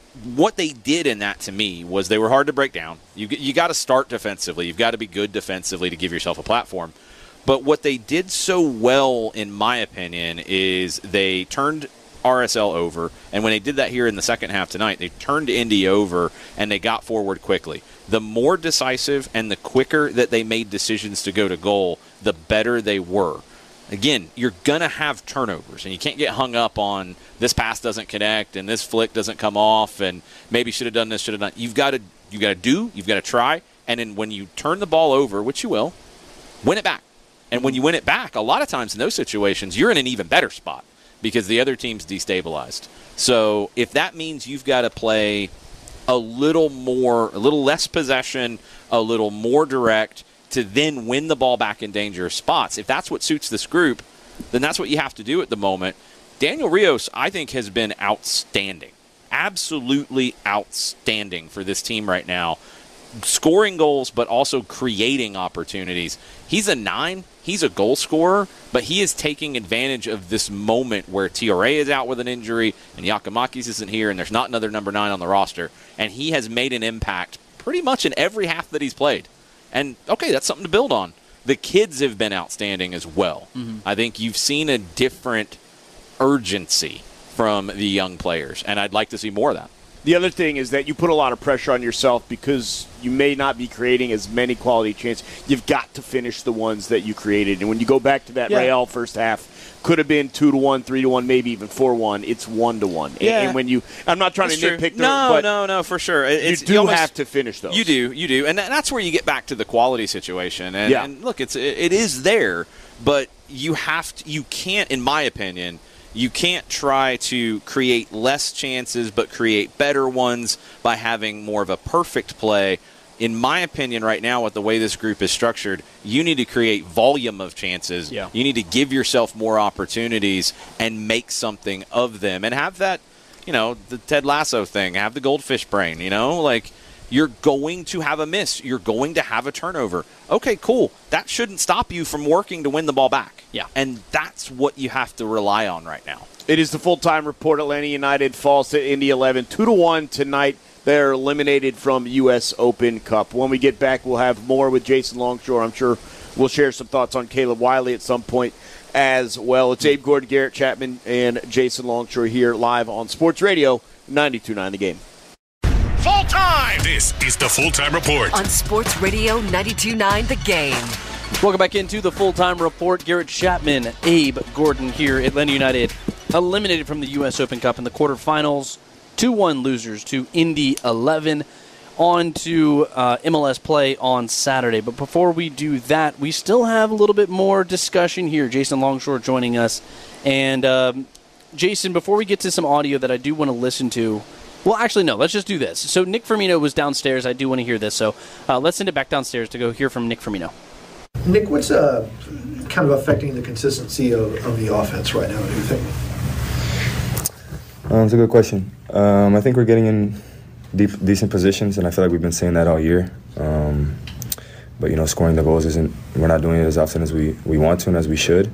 what they did in that, to me, was they were hard to break down. You you got to start defensively. You've got to be good defensively to give yourself a platform. But what they did so well, in my opinion, is they turned R S L over, and when they did that here in the second half tonight, they turned Indy over, and they got forward quickly. The more decisive and the quicker that they made decisions to go to goal, the better they were. Again, you're going to have turnovers, and you can't get hung up on this pass doesn't connect and this flick doesn't come off and maybe should have done this, should have done. You've got to you got to do, you've got to try, and then when you turn the ball over, which you will, win it back. And when you win it back, a lot of times in those situations, you're in an even better spot because the other team's destabilized. So if that means you've got to play a little more, a little less possession, a little more direct, to then win the ball back in dangerous spots. If that's what suits this group, then that's what you have to do at the moment. Daniel Rios, I think, has been outstanding. Absolutely outstanding for this team right now. Scoring goals, but also creating opportunities. He's a nine. He's a goal scorer, but he is taking advantage of this moment where T R A is out with an injury and Giacomakis isn't here and there's not another number nine on the roster. And he has made an impact pretty much in every half that he's played. And, okay, that's something to build on. The kids have been outstanding as well. Mm-hmm. I think you've seen a different urgency from the young players, and I'd like to see more of that.
The other thing is that you put a lot of pressure on yourself because you may not be creating as many quality chances. You've got to finish the ones that you created. And when you go back to that yeah. Real first half, could have been two to one, three to one, maybe even four one. It's one to one.
Yeah.
And, and when you, I'm not trying
that's
to
true.
nitpick. The,
no,
but
no, no, for sure. It's,
you do
you almost,
have to finish those.
You do, you do, and that's where you get back to the quality situation. And,
yeah.
and look, it's it, it is there, but you have to, you can't, in my opinion. You can't try to create less chances but create better ones by having more of a perfect play. In my opinion, right now, with the way this group is structured, you need to create volume of chances.
Yeah.
You need to give yourself more opportunities and make something of them. And have that, you know, the Ted Lasso thing, have the goldfish brain, you know? Like, you're going to have a miss. You're going to have a turnover. Okay, cool. That shouldn't stop you from working to win the ball back.
Yeah.
And that's what you have to rely on right now.
It is the full-time report. Atlanta United falls to Indy eleven, two to one tonight. They're eliminated from U S Open Cup. When we get back, we'll have more with Jason Longshore. I'm sure we'll share some thoughts on Caleb Wiley at some point as well. It's Abe Gordon, Garrett Chapman, and Jason Longshore here live on Sports Radio ninety-two point nine The Game.
Full time! This is the Full-Time Report.
On Sports Radio ninety-two point nine The Game.
Welcome back into the Full-Time Report. Garrett Chapman, Abe Gordon here. Atlanta United eliminated from the U S Open Cup in the quarterfinals. two one losers to Indy eleven. On to uh, M L S play on Saturday. But before we do that, we still have a little bit more discussion here. Jason Longshore joining us. And, um, Jason, before we get to some audio that I do want to listen to, well, actually, no, let's just do this. So Nick Firmino was downstairs. I do want to hear this. So uh, let's send it back downstairs to go hear from Nick Firmino.
Nick, what's uh, kind of affecting the consistency of, of the offense right now, do you think?
Um, it's a good question. Um, I think we're getting in deep, decent positions, and I feel like we've been saying that all year. Um, but, you know, scoring the goals isn't – we're not doing it as often as we, we want to and as we should.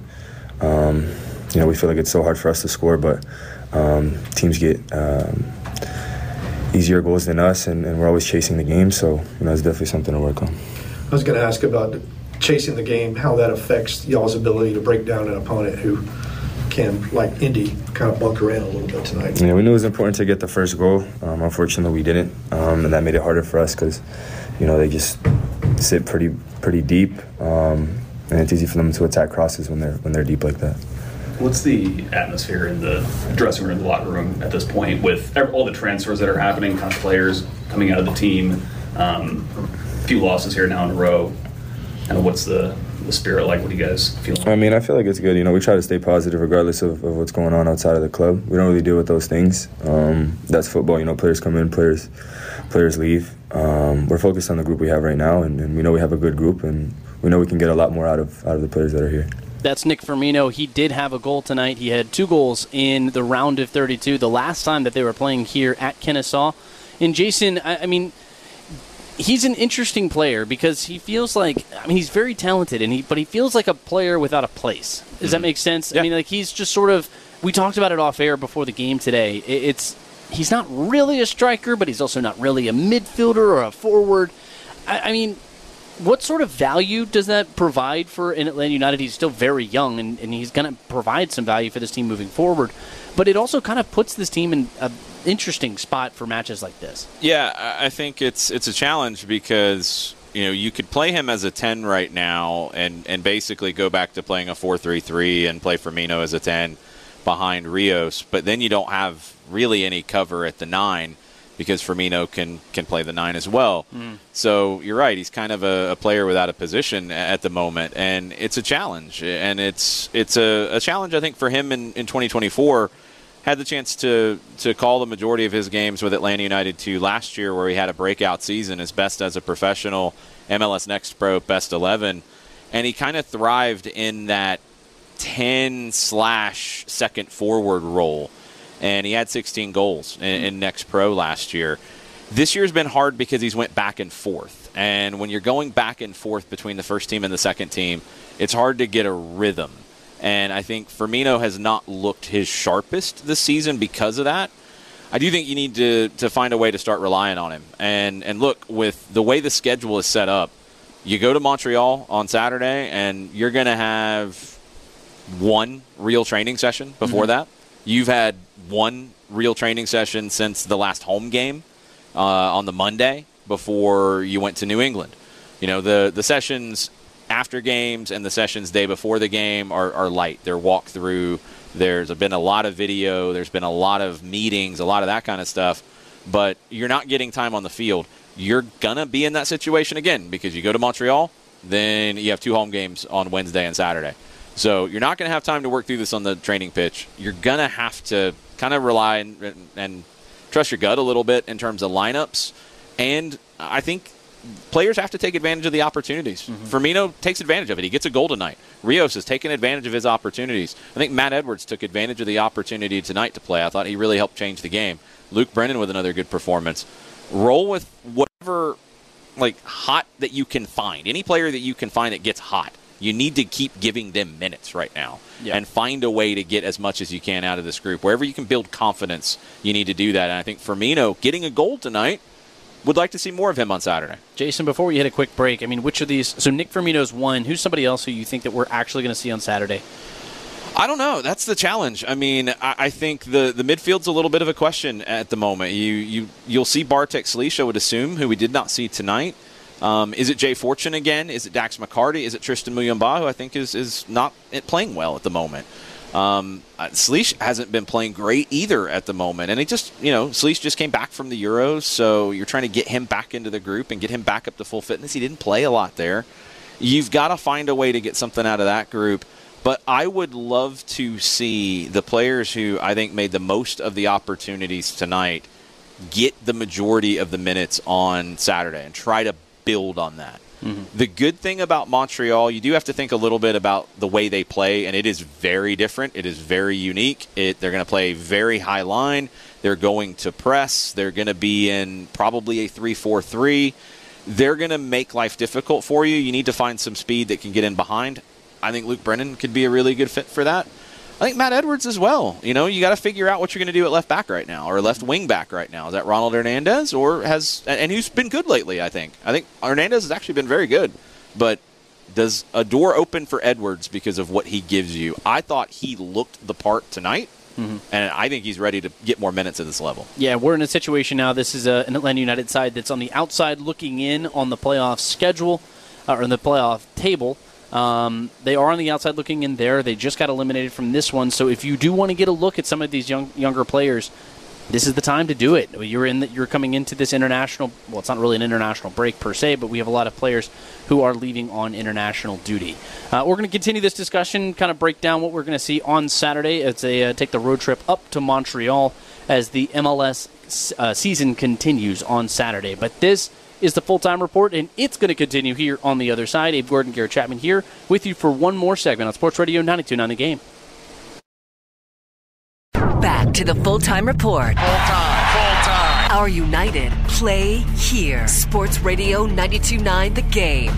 Um, you know, we feel like it's so hard for us to score, but um, teams get um, – easier goals than us, and, and we're always chasing the game, so you know it's definitely something to work on.
I was going to ask about chasing the game, how that affects y'all's ability to break down an opponent who can, like Indy, kind of bunker in a little bit tonight.
Yeah, we knew it was important to get the first goal. Um, unfortunately, we didn't, um, and that made it harder for us because you know they just sit pretty pretty deep, um, and it's easy for them to attack crosses when they're when they're deep like that.
What's the atmosphere in the dressing room, the locker room at this point with all the transfers that are happening, kind of players coming out of the team, um, a few losses here now in a row? And what's the, the spirit like? What do you guys feel?
I mean, I feel like it's good. You know, we try to stay positive regardless of, of what's going on outside of the club. We don't really deal with those things. Um, that's football. You know, players come in, players players leave. Um, we're focused on the group we have right now, and, and we know we have a good group, and we know we can get a lot more out of out of the players that are here.
That's Nick Firmino. He did have a goal tonight. He had two goals in the round of thirty-two, the last time that they were playing here at Kennesaw. And Jason, I, I mean, he's an interesting player because he feels like, I mean, he's very talented, and he, but he feels like a player without a place. Does mm-hmm. that make sense?
Yeah.
I mean, like he's just sort of, we talked about it off air before the game today. It, it's he's not really a striker, but he's also not really a midfielder or a forward. I, I mean, what sort of value does that provide for in Atlanta United? He's still very young, and, and he's going to provide some value for this team moving forward. But it also kind of puts this team in an interesting spot for matches like this.
Yeah, I think it's it's a challenge because, you know, you could play him as a ten right now and, and basically go back to playing a four three three and play Firmino as a ten behind Rios, but then you don't have really any cover at the nine because Firmino can, can play the nine as well. Mm. So you're right, he's kind of a, a player without a position at the moment, and it's a challenge. And it's it's a, a challenge, I think, for him in, in twenty twenty-four. Had the chance to, to call the majority of his games with Atlanta United two last year, where he had a breakout season, his best as a professional, M L S Next Pro best eleven, and he kind of thrived in that ten slash second forward role, and he had sixteen goals in, in Next Pro last year. This year's been hard because he's went back and forth, and when you're going back and forth between the first team and the second team, it's hard to get a rhythm. And I think Firmino has not looked his sharpest this season because of that. I do think you need to, to find a way to start relying on him. And and look, with the way the schedule is set up, you go to Montreal on Saturday, and you're going to have one real training session before mm-hmm. that. You've had one real training session since the last home game uh, on the Monday before you went to New England. You know, the, the sessions after games and the sessions day before the game are, are light. They're walkthrough. There's been a lot of video. There's been a lot of meetings, a lot of that kind of stuff. But you're not getting time on the field. You're going to be in that situation again because you go to Montreal, then you have two home games on Wednesday and Saturday. So you're not going to have time to work through this on the training pitch. You're going to have to kind of rely and, and trust your gut a little bit in terms of lineups. And I think players have to take advantage of the opportunities. Mm-hmm. Firmino takes advantage of it. He gets a goal tonight. Rios has taken advantage of his opportunities. I think Matt Edwards took advantage of the opportunity tonight to play. I thought he really helped change the game. Luke Brennan with another good performance. Roll with whatever, like, hot that you can find. Any player that you can find that gets hot. You need to keep giving them minutes right now yeah. and find a way to get as much as you can out of this group. Wherever you can build confidence, you need to do that. And I think Firmino getting a goal tonight, would like to see more of him on Saturday.
Jason, before we hit a quick break, I mean, which of these... So Nick Firmino's one. Who's somebody else who you think that we're actually going to see on Saturday?
I don't know. That's the challenge. I mean, I, I think the, the midfield's a little bit of a question at the moment. You, you, you'll see Bartek Sliš, I would assume, who we did not see tonight. Um, is it Jay Fortune again? Is it Dax McCarty? Is it Tristan Muyumba, who I think is, is not playing well at the moment? Um, Sliš hasn't been playing great either at the moment. And it just, you know, Sliš just came back from the Euros, so you're trying to get him back into the group and get him back up to full fitness. He didn't play a lot there. You've got to find a way to get something out of that group. But I would love to see the players who I think made the most of the opportunities tonight get the majority of the minutes on Saturday and try to build on that. Mm-hmm. The good thing about Montreal, you do have to think a little bit about the way they play, and it is very different. It is very unique. It, they're going to play very high line. They're going to press. They're going to be in probably a three four three. They're going to make life difficult for you. You need to find some speed that can get in behind. I think Luke Brennan could be a really good fit for that. I think Matt Edwards as well. You know, you got to figure out what you're going to do at left back right now, or left wing back right now. Is that Ronald Hernandez, or has and who's been good lately? I think. I think Hernandez has actually been very good, but does a door open for Edwards because of what he gives you? I thought he looked the part tonight, mm-hmm. and I think he's ready to get more minutes at this level.
Yeah, we're in a situation now. This is a, an Atlanta United side that's on the outside looking in on the playoff schedule, uh, or in the playoff table. Um, they are on the outside looking in there. They just got eliminated from this one. So if you do want to get a look at some of these young, younger players, this is the time to do it. You're in. The, you're coming into this international. Well, it's not really an international break per se, but we have a lot of players who are leaving on international duty. Uh, we're going to continue this discussion, kind of break down what we're going to see on Saturday as they uh, take the road trip up to Montreal as the M L S uh, season continues on Saturday. But this is the Full-Time Report, and it's going to continue here on the other side. Abe Gordon, Garrett Chapman here with you for one more segment on Sports Radio ninety-two point nine The Game.
Back to the Full-Time Report.
Full-time, full-time.
Our United play here. Sports Radio ninety-two point nine The Game.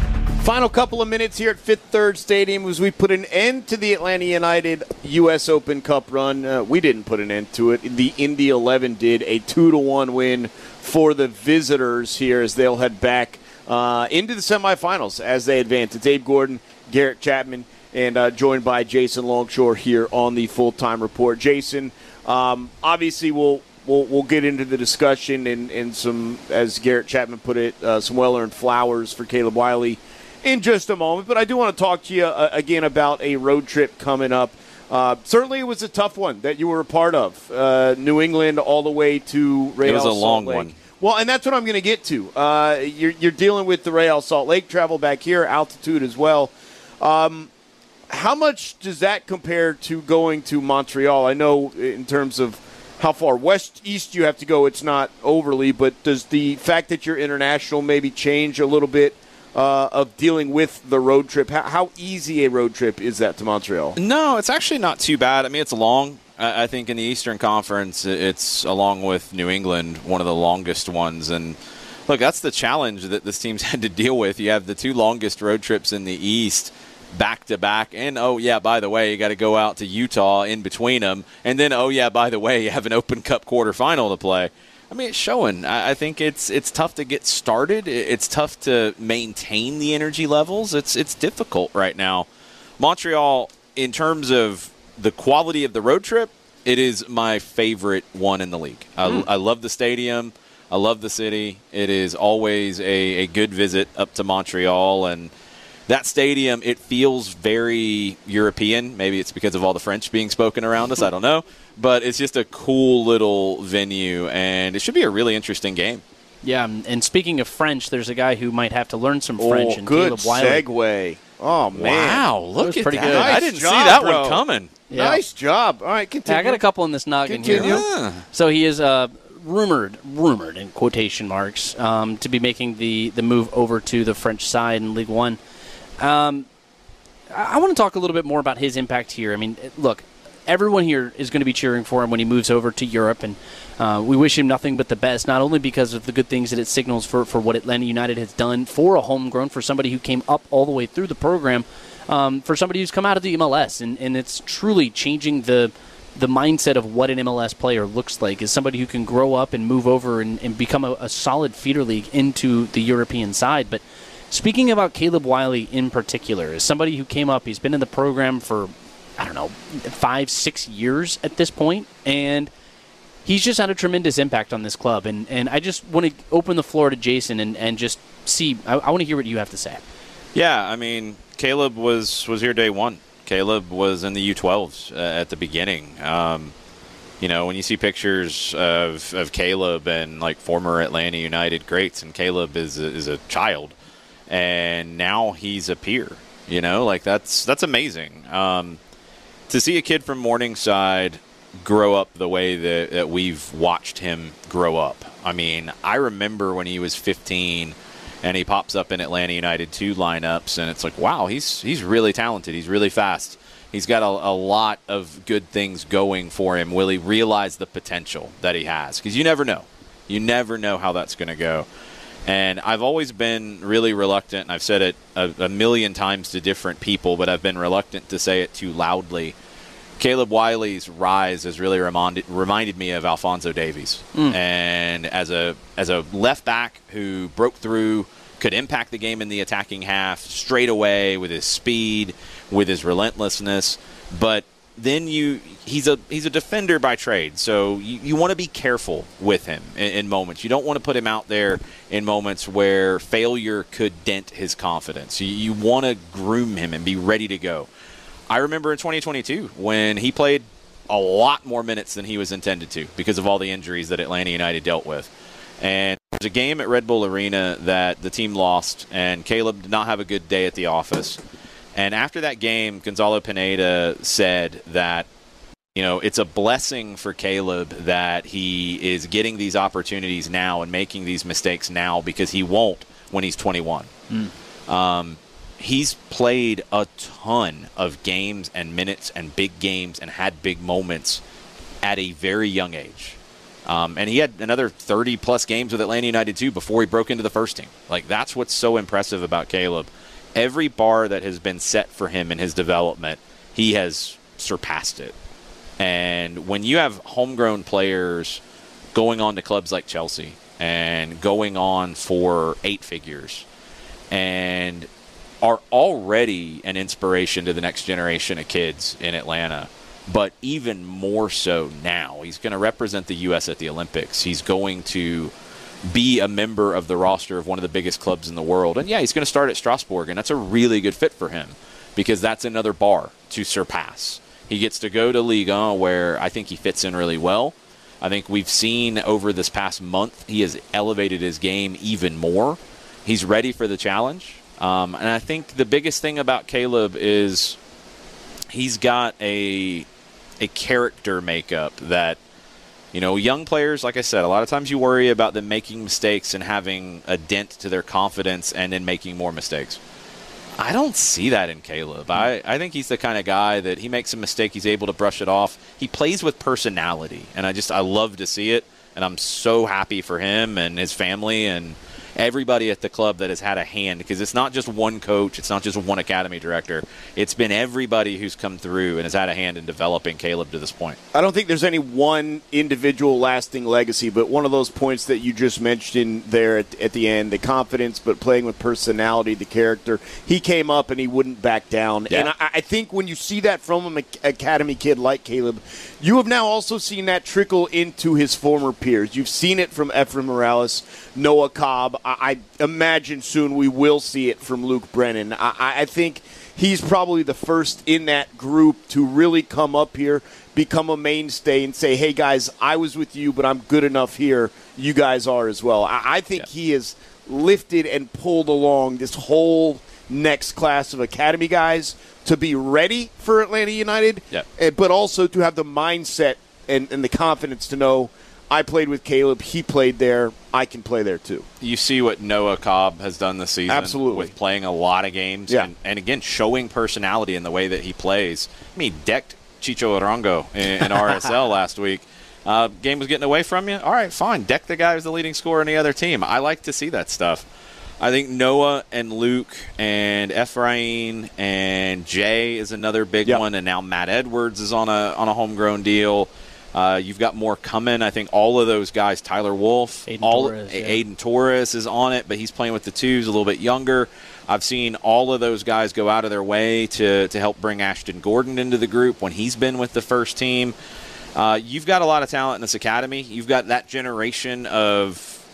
Final couple of minutes here at Fifth Third Stadium as we put an end to the Atlanta United U S Open Cup run. Uh, we didn't put an end to it. The Indy eleven did, a two to one win for the visitors here as they'll head back uh, into the semifinals as they advance. It's Abe Gordon, Garrett Chapman, and uh, joined by Jason Longshore here on the Full-Time Report. Jason, um, obviously we'll, we'll we'll get into the discussion and, and some, as Garrett Chapman put it, uh, some well-earned flowers for Caleb Wiley in just a moment, but I do want to talk to you uh, again about a road trip coming up. Uh, certainly, it was a tough one that you were a part of. Uh, New England all the way to Real
It was a
Salt
long
Lake.
one.
Well, and that's what I'm going to get to. Uh, you're, you're dealing with the Real Salt Lake travel back here, altitude as well. Um, how much does that compare to going to Montreal? I know in terms of how far west east you have to go, it's not overly, but does the fact that you're international maybe change a little bit Uh, of dealing with the road trip? How, how easy a road trip is that to Montreal?
No, it's actually not too bad. I mean, it's long. I, I think in the Eastern Conference, it's, along with New England, one of the longest ones. And, look, that's the challenge that this team's had to deal with. You have the two longest road trips in the East back-to-back. And, oh, yeah, by the way, you got to go out to Utah in between them. And then, oh, yeah, by the way, you have an Open Cup quarterfinal to play. I mean, it's showing. I think it's it's tough to get started. It's tough to maintain the energy levels. It's it's difficult right now. Montreal, in terms of the quality of the road trip, it is my favorite one in the league. Mm. I, I love the stadium. I love the city. It is always a, a good visit up to Montreal. And that stadium, it feels very European. Maybe it's because of all the French being spoken around us. I don't know. But it's just a cool little venue, and it should be a really interesting game.
Yeah, and speaking of French, there's a guy who might have to learn some French.
Oh,
and
good
Caleb Wiley.
segue. Oh, man.
Wow, look at
pretty
that.
good.
Nice
I didn't
job,
see that
bro.
one coming.
Yeah.
Nice job. All right, continue.
Yeah, I got a couple in this noggin
Continue.
here.
Yeah.
So he is uh, rumored, rumored in quotation marks, um, to be making the, the move over to the French side in Ligue one. Um, I, I want to talk a little bit more about his impact here. I mean, look, everyone here is going to be cheering for him when he moves over to Europe, and uh, we wish him nothing but the best, not only because of the good things that it signals for, for what Atlanta United has done for a homegrown, for somebody who came up all the way through the program, um, for somebody who's come out of the M L S, and, and it's truly changing the the mindset of what an M L S player looks like, is somebody who can grow up and move over and, and become a, a solid feeder league into the European side. But speaking about Caleb Wiley in particular, as somebody who came up, he's been in the program for, I don't know, five, six years at this point, and he's just had a tremendous impact on this club. And, and I just want to open the floor to Jason and, and just see, I, I want to hear what you have to say.
Yeah, I mean, Caleb was, was here day one. Caleb was in the U twelves uh, at the beginning. Um, you know, when you see pictures of, of Caleb and, like, former Atlanta United greats, and Caleb is a, is a child, and now he's a peer, you know, like, that's, that's amazing. Um, to see a kid from Morningside grow up the way that, that we've watched him grow up. I mean, I remember when he was fifteen and he pops up in Atlanta United two lineups, and it's like, wow, he's he's really talented. He's really fast. He's got a, a lot of good things going for him. Will he realize the potential that he has? Because you never know. You never know how that's going to go. And I've always been really reluctant, and I've said it a, a million times to different people, but I've been reluctant to say it too loudly. Caleb Wiley's rise has really reminded, reminded me of Alphonso Davies. Mm. And as a as a left back who broke through, could impact the game in the attacking half straight away with his speed, with his relentlessness, but then you he's a he's a defender by trade, so you, you want to be careful with him in, in moments. You don't want to put him out there in moments where failure could dent his confidence. You, you want to groom him and be ready to go. I remember in twenty twenty-two when he played a lot more minutes than he was intended to because of all the injuries that Atlanta United dealt with. And there's a game at Red Bull Arena that the team lost, and Caleb did not have a good day at the office. And after that game, Gonzalo Pineda said that, you know, it's a blessing for Caleb that he is getting these opportunities now and making these mistakes now because he won't when he's twenty-one. Mm. Um, he's played a ton of games and minutes and big games and had big moments at a very young age. Um, and he had another thirty-plus games with Atlanta United, too, before he broke into the first team. Like, that's what's so impressive about Caleb. every bar that has been set for him in his development, he has surpassed it. And when you have homegrown players going on to clubs like Chelsea and going on for eight figures and are already an inspiration to the next generation of kids in Atlanta, but even more so now. He's going to represent the U S at the Olympics. He's going to be a member of the roster of one of the biggest clubs in the world. And, yeah, he's going to start at Strasbourg, and that's a really good fit for him because that's another bar to surpass. He gets to go to Ligue one, where I think he fits in really well. I think we've seen over this past month he has elevated his game even more. He's ready for the challenge. Um, and I think the biggest thing about Caleb is he's got a a character makeup that, you know, young players, like I said, a lot of times you worry about them making mistakes and having a dent to their confidence and then making more mistakes. I don't see that in Caleb. I, I think he's the kind of guy that he makes a mistake, he's able to brush it off. He plays with personality, and I just I love to see it, and I'm so happy for him and his family and everybody at the club that has had a hand, because it's not just one coach, it's not just one academy director. It's been everybody who's come through and has had a hand in developing Caleb to this point.
I don't think there's any one individual lasting legacy, but one of those points that you just mentioned there at, at the end, the confidence, but playing with personality, the character. He came up and he wouldn't back down. Yeah. And I, I think when you see that from an academy kid like Caleb, you have now also seen that trickle into his former peers. You've seen it from Efrain Morales, Noah Cobb. I imagine soon we will see it from Luke Brennan. I, I think he's probably the first in that group to really come up here, become a mainstay, and say, hey, guys, I was with you, but I'm good enough here. You guys are as well. I, I think yeah. he has lifted and pulled along this whole next class of academy guys to be ready for Atlanta United, yeah. but also to have the mindset and, and the confidence to know, I played with Caleb. He played there. I can play there, too.
You see what Noah Cobb has done this season.
Absolutely.
With playing a lot of games.
Yeah.
And, and, again, showing personality in the way that he plays. I mean, decked Chicho Arango in, in R S L last week. Uh, game was getting away from you? All right, fine. Deck the guy who's the leading scorer on the other team. I like to see that stuff. I think Noah and Luke and Efrain and Jay is another big yep. one. And now Matt Edwards is on a on a homegrown deal. Uh, you've got more coming. I think all of those guys, Tyler Wolf,
Aiden
all,
Torres, yeah.
Aiden Torres is on it, but he's playing with the twos, a little bit younger. I've seen all of those guys go out of their way to, to help bring Ashton Gordon into the group when he's been with the first team. Uh, you've got a lot of talent in this academy. You've got that generation of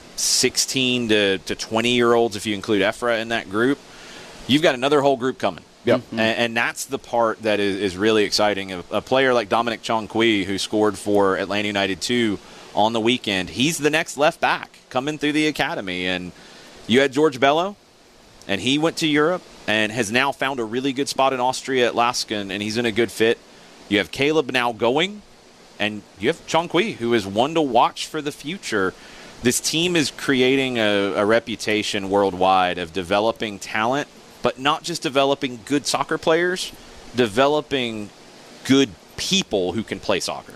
sixteen to twenty-year-olds, if you include Efra in that group. You've got another whole group coming.
Yep.
And, and that's the part that is, is really exciting. A, a player like Dominic Chongqui, who scored for Atlanta United two on the weekend, he's the next left back coming through the academy. And you had George Bello, and he went to Europe and has now found a really good spot in Austria at Lasken, and he's in a good fit. You have Caleb now going, and you have Chongqui, who is one to watch for the future. This team is creating a, a reputation worldwide of developing talent, but not just developing good soccer players, developing good people who can play soccer.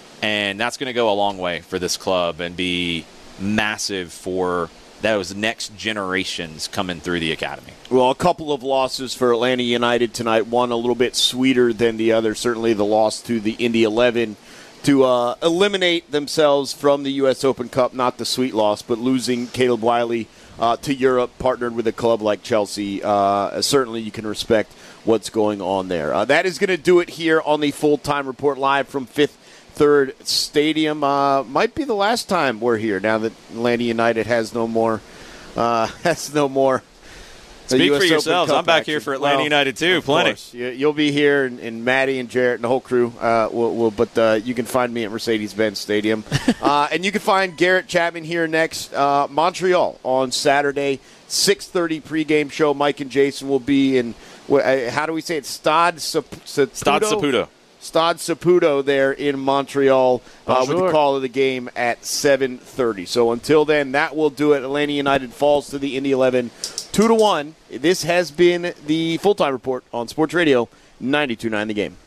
And that's going to go a long way for this club and be massive for those next generations coming through the academy.
Well, a couple of losses for Atlanta United tonight, one a little bit sweeter than the other. Certainly the loss to the Indy eleven to uh, eliminate themselves from the U S Open Cup, not the sweet loss, but losing Caleb Wiley Uh, to Europe, partnered with a club like Chelsea. Uh, certainly you can respect what's going on there. Uh, that is going to do it here on the Full-Time Report live from Fifth Third Stadium. Uh, might be the last time we're here now that Atlanta United has no more. Uh, has no more.
Speak for yourselves. I'm back action. Here for Atlanta well, United too. Plenty.
You, you'll be here, and, and Maddie and Jarrett and the whole crew. Uh, will, will, but uh, you can find me at Mercedes-Benz Stadium, uh, and you can find Garrett Chapman here next. Uh, Montreal on Saturday, six thirty pregame show. Mike and Jason will be in. Uh, how do we say it? Stade Saputo.
Stade Saputo.
Stade Saputo there in Montreal uh, with the call of the game at seven thirty. So until then, that will do it. Atlanta United falls to the Indy eleven, two to one. This has been the Full-Time Report on Sports Radio ninety-two point nine The Game.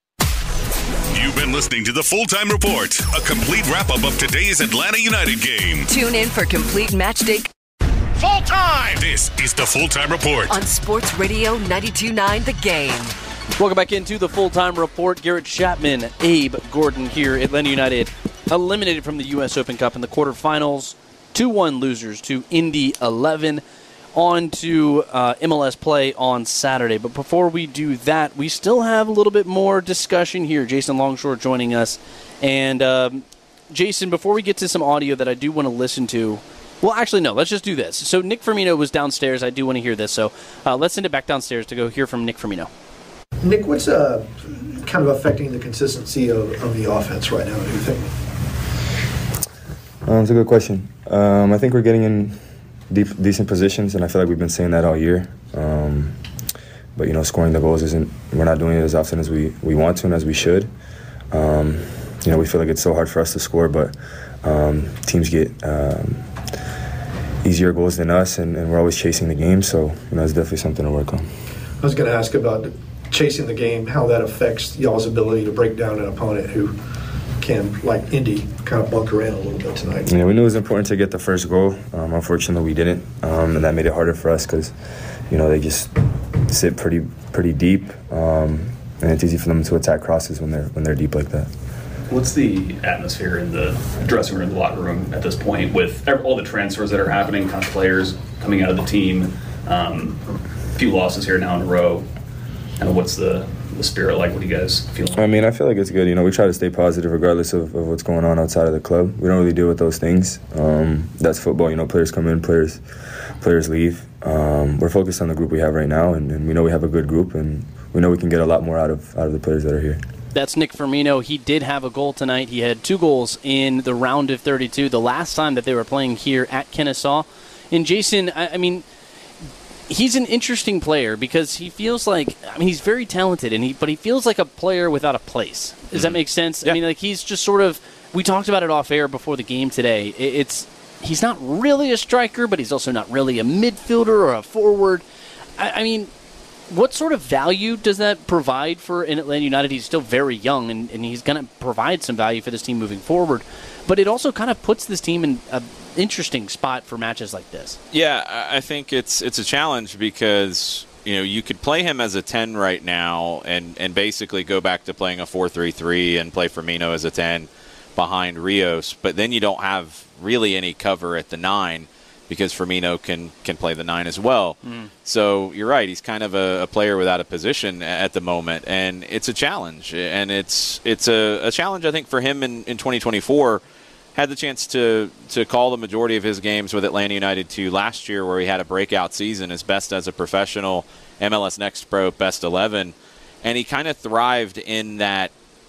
You've been listening to the Full-Time Report, a complete wrap-up of today's Atlanta United game.
Tune in for complete match day
full time. This is the Full Time Report
on Sports Radio ninety-two point nine The Game.
Welcome back into the full-time report. Garrett Chapman, Abe Gordon here. Atlanta United eliminated from the U S Open Cup in the quarterfinals. two one losers to Indy eleven. On to uh, M L S play on Saturday. But before we do that, we still have a little bit more discussion here. Jason Longshore joining us. And um, Jason, before we get to some audio that I do want to listen to, well, actually, no, let's just do this. So Nick Firmino was downstairs. I do want to hear this. So uh, let's send it back downstairs to go hear from Nick Firmino.
Nick, what's uh, kind of affecting the consistency of, of the offense right now, do you think?
Um, it's a good question. Um, I think we're getting in deep, decent positions, and I feel like we've been saying that all year. Um, but, you know, scoring the goals isn't – we're not doing it as often as we, we want to and as we should. Um, you know, we feel like it's so hard for us to score, but um, teams get um, easier goals than us, and, and we're always chasing the game. So, you know, it's definitely something to work on.
I was going to ask about chasing the game, how that affects y'all's ability to break down an opponent who can, like Indy, kind of bunker in a little bit tonight.
Yeah, we knew it was important to get the first goal. Um, unfortunately, we didn't, um, and that made it harder for us because, you know, they just sit pretty pretty deep, um, and it's easy for them to attack crosses when they're when they're deep like that.
What's the atmosphere in the dressing room, the locker room at this point with all the transfers that are happening, kind of players coming out of the team, um, a few losses here now in a row? And what's the, the spirit like? What do you guys feel?
I mean, I feel like it's good. You know, we try to stay positive regardless of, of what's going on outside of the club. We don't really deal with those things. Um, that's football. You know, players come in, players players leave. Um, we're focused on the group we have right now, and, and we know we have a good group, and we know we can get a lot more out of out of the players that are here.
That's Nick Firmino. He did have a goal tonight. He had two goals in the round of thirty-two, the last time that they were playing here at Kennesaw. And Jason, I, I mean, he's an interesting player because he feels like, I mean, he's very talented, and he but he feels like a player without a place. Does mm-hmm. that make sense? Yeah. I mean, like he's just sort of, we talked about it off air before the game today. It, it's he's not really a striker, but he's also not really a midfielder or a forward. I, I mean, what sort of value does that provide for in Atlanta United? He's still very young, and, and he's going to provide some value for this team moving forward. But it also kind of puts this team in an interesting spot for matches like this.
Yeah, I think it's it's a challenge because, you know, you could play him as a ten right now and, and basically go back to playing a four three three and play Firmino as a ten behind Rios. But then you don't have really any cover at the nine, because Firmino can, can play the nine as well. Mm. So you're right, he's kind of a, a player without a position at the moment, and it's a challenge. And it's it's a, a challenge, I think, for him in, in twenty twenty-four. Had the chance to, to call the majority of his games with Atlanta United two last year, where he had a breakout season, his best as a professional, M L S Next Pro Best eleven. And he kind of thrived in that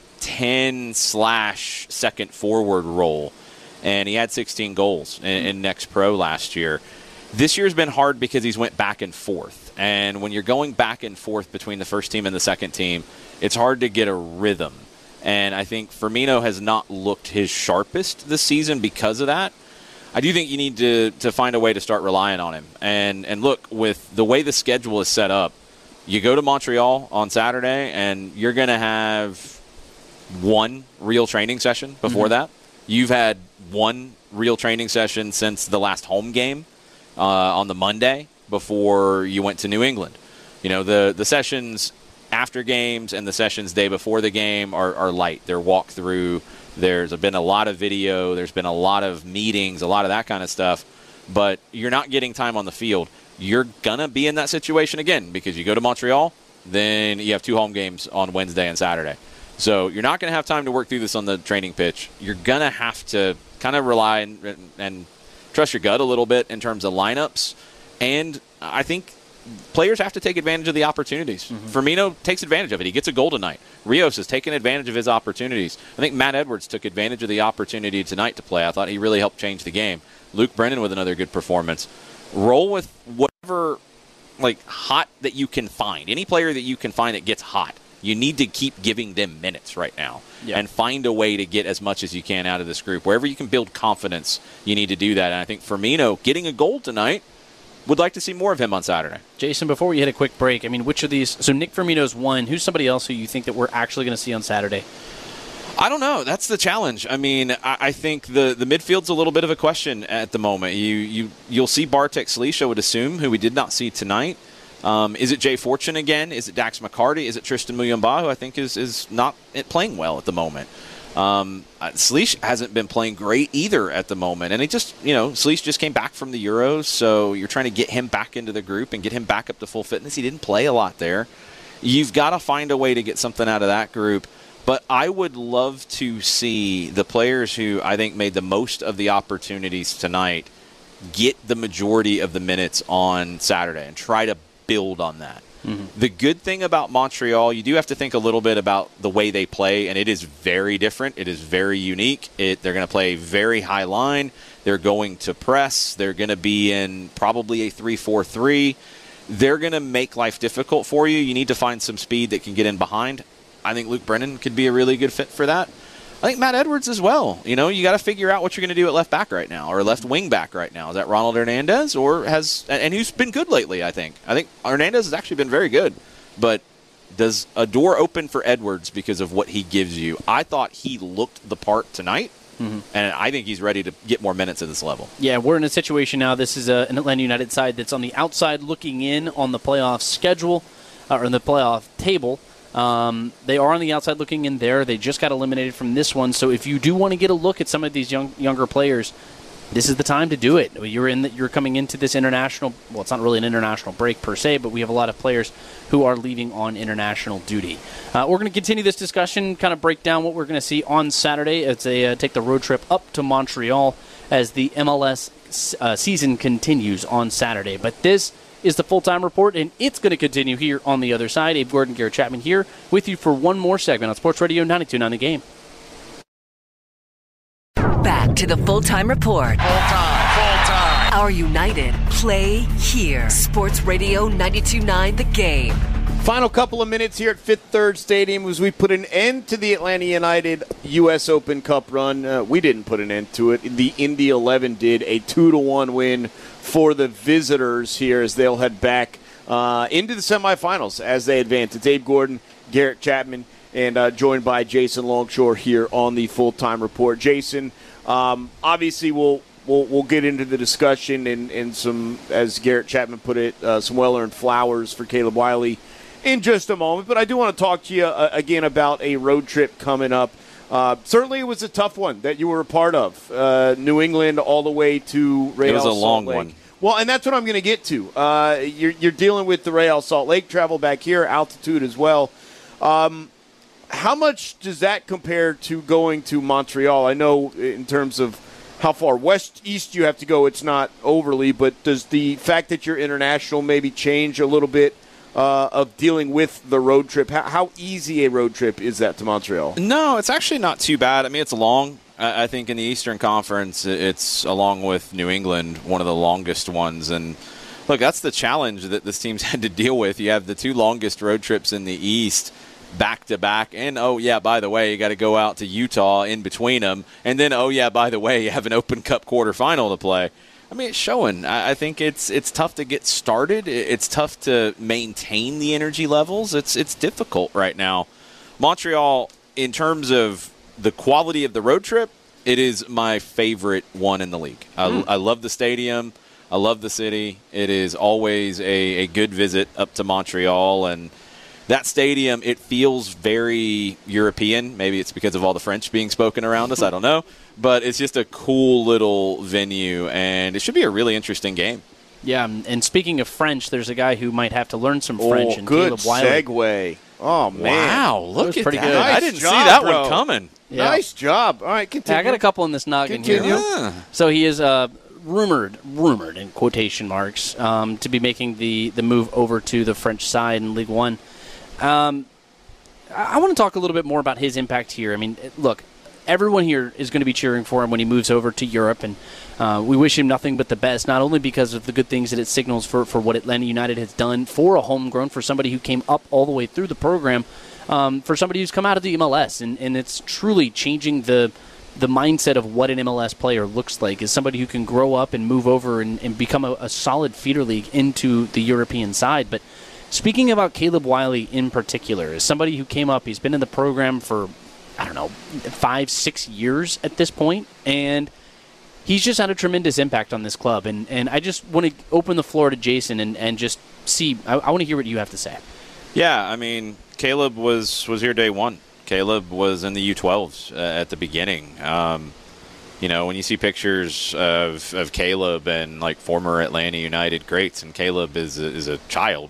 ten slash second forward role. And he had sixteen goals in, in Next Pro last year. This year's been hard because he's went back and forth. And when you're going back and forth between the first team and the second team, it's hard to get a rhythm. And I think Firmino has not looked his sharpest this season because of that. I do think you need to, to find a way to start relying on him. And, and look, with the way the schedule is set up, you go to Montreal on Saturday, and you're going to have one real training session before mm-hmm. that. You've had one real training session since the last home game uh, on the Monday before you went to New England. You know, the, the sessions after games and the sessions day before the game are, are light. They're walkthrough. There's been a lot of video. There's been a lot of meetings, a lot of that kind of stuff. But you're not getting time on the field. You're going to be in that situation again because you go to Montreal, then you have two home games on Wednesday and Saturday. So you're not going to have time to work through this on the training pitch. You're going to have to kind of rely and, and trust your gut a little bit in terms of lineups. And I think players have to take advantage of the opportunities. Mm-hmm. Firmino takes advantage of it. He gets a goal tonight. Rios has taken advantage of his opportunities. I think Matt Edwards took advantage of the opportunity tonight to play. I thought he really helped change the game. Luke Brennan with another good performance. Roll with whatever, like, hot that you can find. Any player that you can find that gets hot. You need to keep giving them minutes right now yeah. and find a way to get as much as you can out of this group. Wherever you can build confidence, you need to do that. And I think Firmino getting a goal tonight, would like to see more of him on Saturday.
Jason, before we hit a quick break, I mean, which of these – so Nick Firmino's one. Who's somebody else who you think that we're actually going to see on Saturday?
I don't know. That's the challenge. I mean, I, I think the, the midfield's a little bit of a question at the moment. You, you, you'll see Bartek Sliš, I would assume, who we did not see tonight. Um, is it Jay Fortune again? Is it Dax McCarty? Is it Tristan Muyumba, who I think is, is not playing well at the moment? Um, Sliš hasn't been playing great either at the moment. And it just, you know, Sliš just came back from the Euros, so you're trying to get him back into the group and get him back up to full fitness. He didn't play a lot there. You've got to find a way to get something out of that group. But I would love to see the players who I think made the most of the opportunities tonight get the majority of the minutes on Saturday and try to build on that. Mm-hmm. The good thing about Montreal, you do have to think a little bit about the way they play, and it is very different. It is very unique. It, they're going to play very high line. They're going to press. They're going to be in probably a three four three. They're going to make life difficult for you. You need to find some speed that can get in behind. I think Luke Brennan could be a really good fit for that. I think Matt Edwards as well. You know, you got to figure out what you're going to do at left back right now, or left wing back right now. Is that Ronald Hernandez, or has and who's been good lately? I think. I think Hernandez has actually been very good, but does a door open for Edwards because of what he gives you? I thought he looked the part tonight, mm-hmm. and I think he's ready to get more minutes at this level.
Yeah, we're in a situation now. This is a, an Atlanta United side that's on the outside looking in on the playoff schedule, or in the playoff table. Um, they are on the outside looking in there. They just got eliminated from this one. So if you do want to get a look at some of these young, younger players, this is the time to do it. You're in. The, you're coming into this international. Well, it's not really an international break per se, but we have a lot of players who are leaving on international duty. Uh, we're going to continue this discussion, kind of break down what we're going to see on Saturday as they uh, take the road trip up to Montreal as the M L S uh, season continues on Saturday. But this is the Full-Time Report, and it's going to continue here on the other side. Abe Gordon, Garrett Chapman here with you for one more segment on Sports Radio ninety-two point nine The Game.
Back to the Full-Time Report.
Full-time, full-time.
Our United play here. Sports Radio ninety-two point nine The Game.
Final couple of minutes here at Fifth Third Stadium as we put an end to the Atlanta United U S Open Cup run. Uh, we didn't put an end to it. The Indy eleven did, a two to one win for the visitors here as they'll head back uh, into the semifinals as they advance. It's Abe Gordon, Garrett Chapman, and uh, joined by Jason Longshore here on the Full-Time Report. Jason, um, obviously we'll, we'll we'll get into the discussion and, and some, as Garrett Chapman put it, uh, some well-earned flowers for Caleb Wiley in just a moment. But I do want to talk to you uh, again about a road trip coming up. Uh, certainly it was a tough one that you were a part of. Uh, New England all the way to Real
It was a
Salt
long
Lake.
one.
Well, and that's what I'm going to get to. Uh, you're, you're dealing with the Real Salt Lake travel back here, altitude as well. Um, how much does that compare to going to Montreal? I know in terms of how far west east you have to go, it's not overly, but does the fact that you're international maybe change a little bit Uh, of dealing with the road trip? How, how easy a road trip is that to Montreal?
No, it's actually not too bad. I mean, it's long. I, I think in the Eastern Conference, it's, along with New England, one of the longest ones. And, look, that's the challenge that this team's had to deal with. You have the two longest road trips in the East back-to-back. And, oh, yeah, by the way, you got to go out to Utah in between them. And then, oh, yeah, by the way, you have an Open Cup quarterfinal to play. I mean, it's showing. I think it's it's tough to get started. It's tough to maintain the energy levels. It's it's difficult right now. Montreal, in terms of the quality of the road trip, it is my favorite one in the league. Mm. I, I love the stadium. I love the city. It is always a, a good visit up to Montreal. And that stadium, it feels very European. Maybe it's because of all the French being spoken around us. I don't know. But it's just a cool little venue, and it should be a really interesting game.
Yeah, and speaking of French, there's a guy who might have to learn some French.
Oh,
and
good
Caleb Wiley.
segue. Oh, man.
Wow, look at
pretty
that.
good.
Nice I didn't job, see that
bro.
one coming.
Yeah.
Nice job. All right, continue.
Yeah, I got a couple in this noggin
continue.
here. Yeah. So he is uh, rumored, rumored in quotation marks, um, to be making the, the move over to the French side in Ligue one. Um, I, I want to talk a little bit more about his impact here. I mean, look, everyone here is going to be cheering for him when he moves over to Europe, and uh, we wish him nothing but the best, not only because of the good things that it signals for, for what Atlanta United has done for a homegrown, for somebody who came up all the way through the program, um, for somebody who's come out of the M L S, and, and it's truly changing the the mindset of what an M L S player looks like, is somebody who can grow up and move over and, and become a, a solid feeder league into the European side. But speaking about Caleb Wiley in particular, as somebody who came up, he's been in the program for I don't know, five, six years at this point, and he's just had a tremendous impact on this club. And, and I just want to open the floor to Jason and, and just see, I, I want to hear what you have to say.
Yeah, I mean, Caleb was, was here day one. Caleb was in the U twelves uh, at the beginning. Um, you know, when you see pictures of, of Caleb and, like, former Atlanta United greats, and Caleb is a, is a child,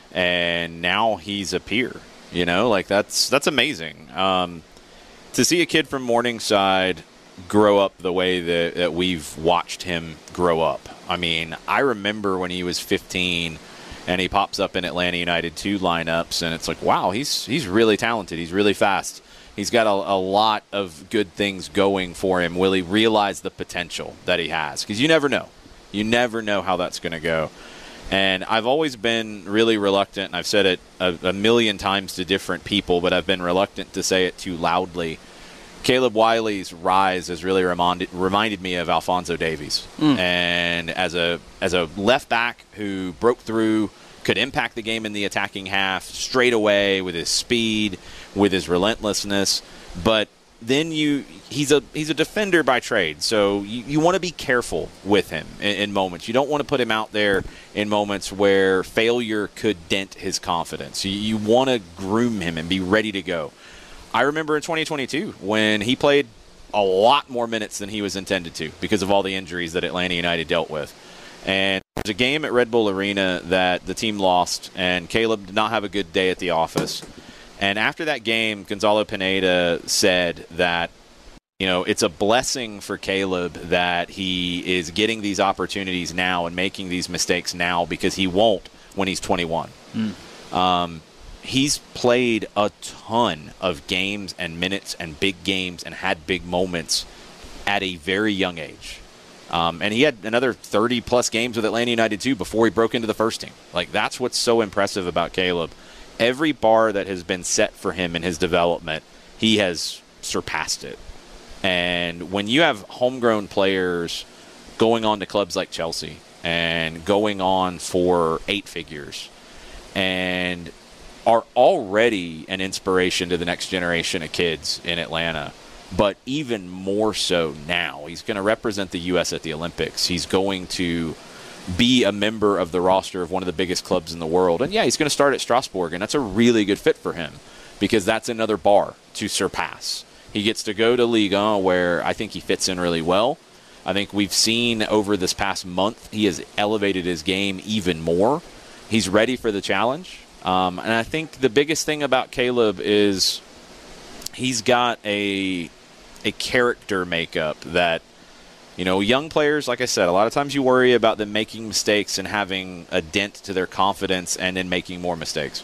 and now he's a peer. You know, like, that's that's amazing. Um, to see a kid from Morningside grow up the way that, that we've watched him grow up. I mean, I remember when he was fifteen and he pops up in Atlanta United two lineups, and it's like, wow, he's he's really talented. He's really fast. He's got a, a lot of good things going for him. Will he realize the potential that he has? Because you never know. You never know how that's going to go. And I've always been really reluctant, and I've said it a, a million times to different people, but I've been reluctant to say it too loudly. Caleb Wiley's rise has really reminded, reminded me of Alphonso Davies. Mm. And as a as a left back who broke through, could impact the game in the attacking half straight away with his speed, with his relentlessness. But then you he's a he's a defender by trade, so you, you want to be careful with him in, in moments. You don't want to put him out there in moments where failure could dent his confidence. You, you want to groom him and be ready to go. I remember in twenty twenty-two when he played a lot more minutes than he was intended to because of all the injuries that Atlanta United dealt with. And there's a game at Red Bull Arena that the team lost, and Caleb did not have a good day at the office. And after that game, Gonzalo Pineda said that, you know, it's a blessing for Caleb that he is getting these opportunities now and making these mistakes now because he won't when he's twenty-one. Mm. Um, he's played a ton of games and minutes and big games and had big moments at a very young age. Um, and he had another thirty-plus games with Atlanta United, too, before he broke into the first team. Like, that's what's so impressive about Caleb. Every bar that has been set for him in his development, he has surpassed it. And when you have homegrown players going on to clubs like Chelsea and going on for eight figures and are already an inspiration to the next generation of kids in Atlanta, but even more so now. He's going to represent the U S at the Olympics. He's going to be a member of the roster of one of the biggest clubs in the world. And, yeah, he's going to start at Strasbourg, and that's a really good fit for him because that's another bar to surpass. He gets to go to Ligue one, where I think he fits in really well. I think we've seen over this past month he has elevated his game even more. He's ready for the challenge. Um, and I think the biggest thing about Caleb is he's got a a character makeup that, you know, young players, like I said, a lot of times you worry about them making mistakes and having a dent to their confidence and then making more mistakes.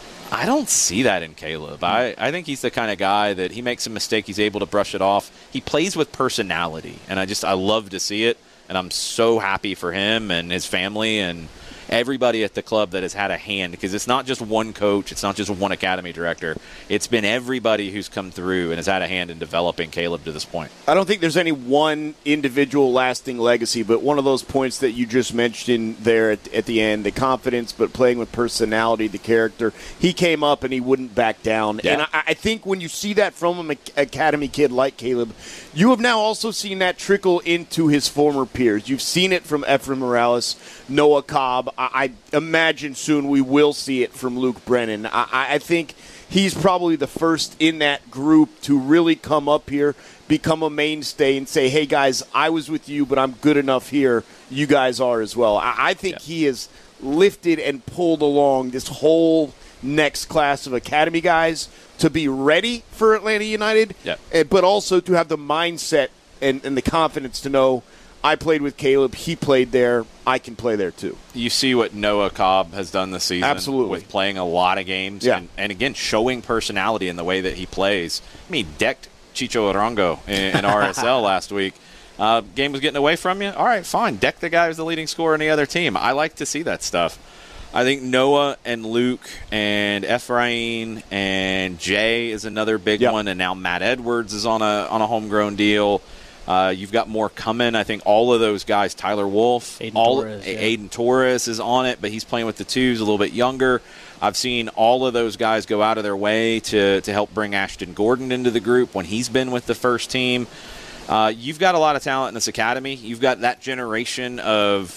I don't see that in Caleb. I, I think he's the kind of guy that he makes a mistake, he's able to brush it off. He plays with personality, and I just I love to see it, and I'm so happy for him and his family and everybody at the club that has had a hand, because it's not just one coach, it's not just one academy director. It's been everybody who's come through and has had a hand in developing Caleb to this point.
I don't think there's any one individual lasting legacy, but one of those points that you just mentioned there at, at the end, the confidence, but playing with personality, the character. He came up and he wouldn't back down. Yeah. And I, I think when you see that from an academy kid like Caleb, you have now also seen that trickle into his former peers. You've seen it from Efren Morales, Noah Cobb. I imagine soon we will see it from Luke Brennan. I, I think he's probably the first in that group to really come up here, become a mainstay, and say, hey, guys, I was with you, but I'm good enough here. You guys are as well. I, I think yeah. he has lifted and pulled along this whole next class of academy guys to be ready for Atlanta United, yeah. but also to have the mindset and, and the confidence to know, I played with Caleb. He played there. I can play there, too.
You see what Noah Cobb has done this season.
Absolutely.
With playing a lot of games.
Yeah.
And, and, again, showing personality in the way that he plays. I mean, decked Chicho Arango in, in R S L last week. Uh, game was getting away from you? All right, fine. Deck the guy who's the leading scorer on the other team. I like to see that stuff. I think Noah and Luke and Efrain and Jay is another big yep. one. And now Matt Edwards is on a on a homegrown deal. Uh, you've got more coming. I think all of those guys, Tyler Wolf,
Aiden
all,
Torres, yeah.
Aiden Torres is on it, but he's playing with the twos, a little bit younger. I've seen all of those guys go out of their way to, to help bring Ashton Gordon into the group when he's been with the first team. Uh, you've got a lot of talent in this academy. You've got that generation of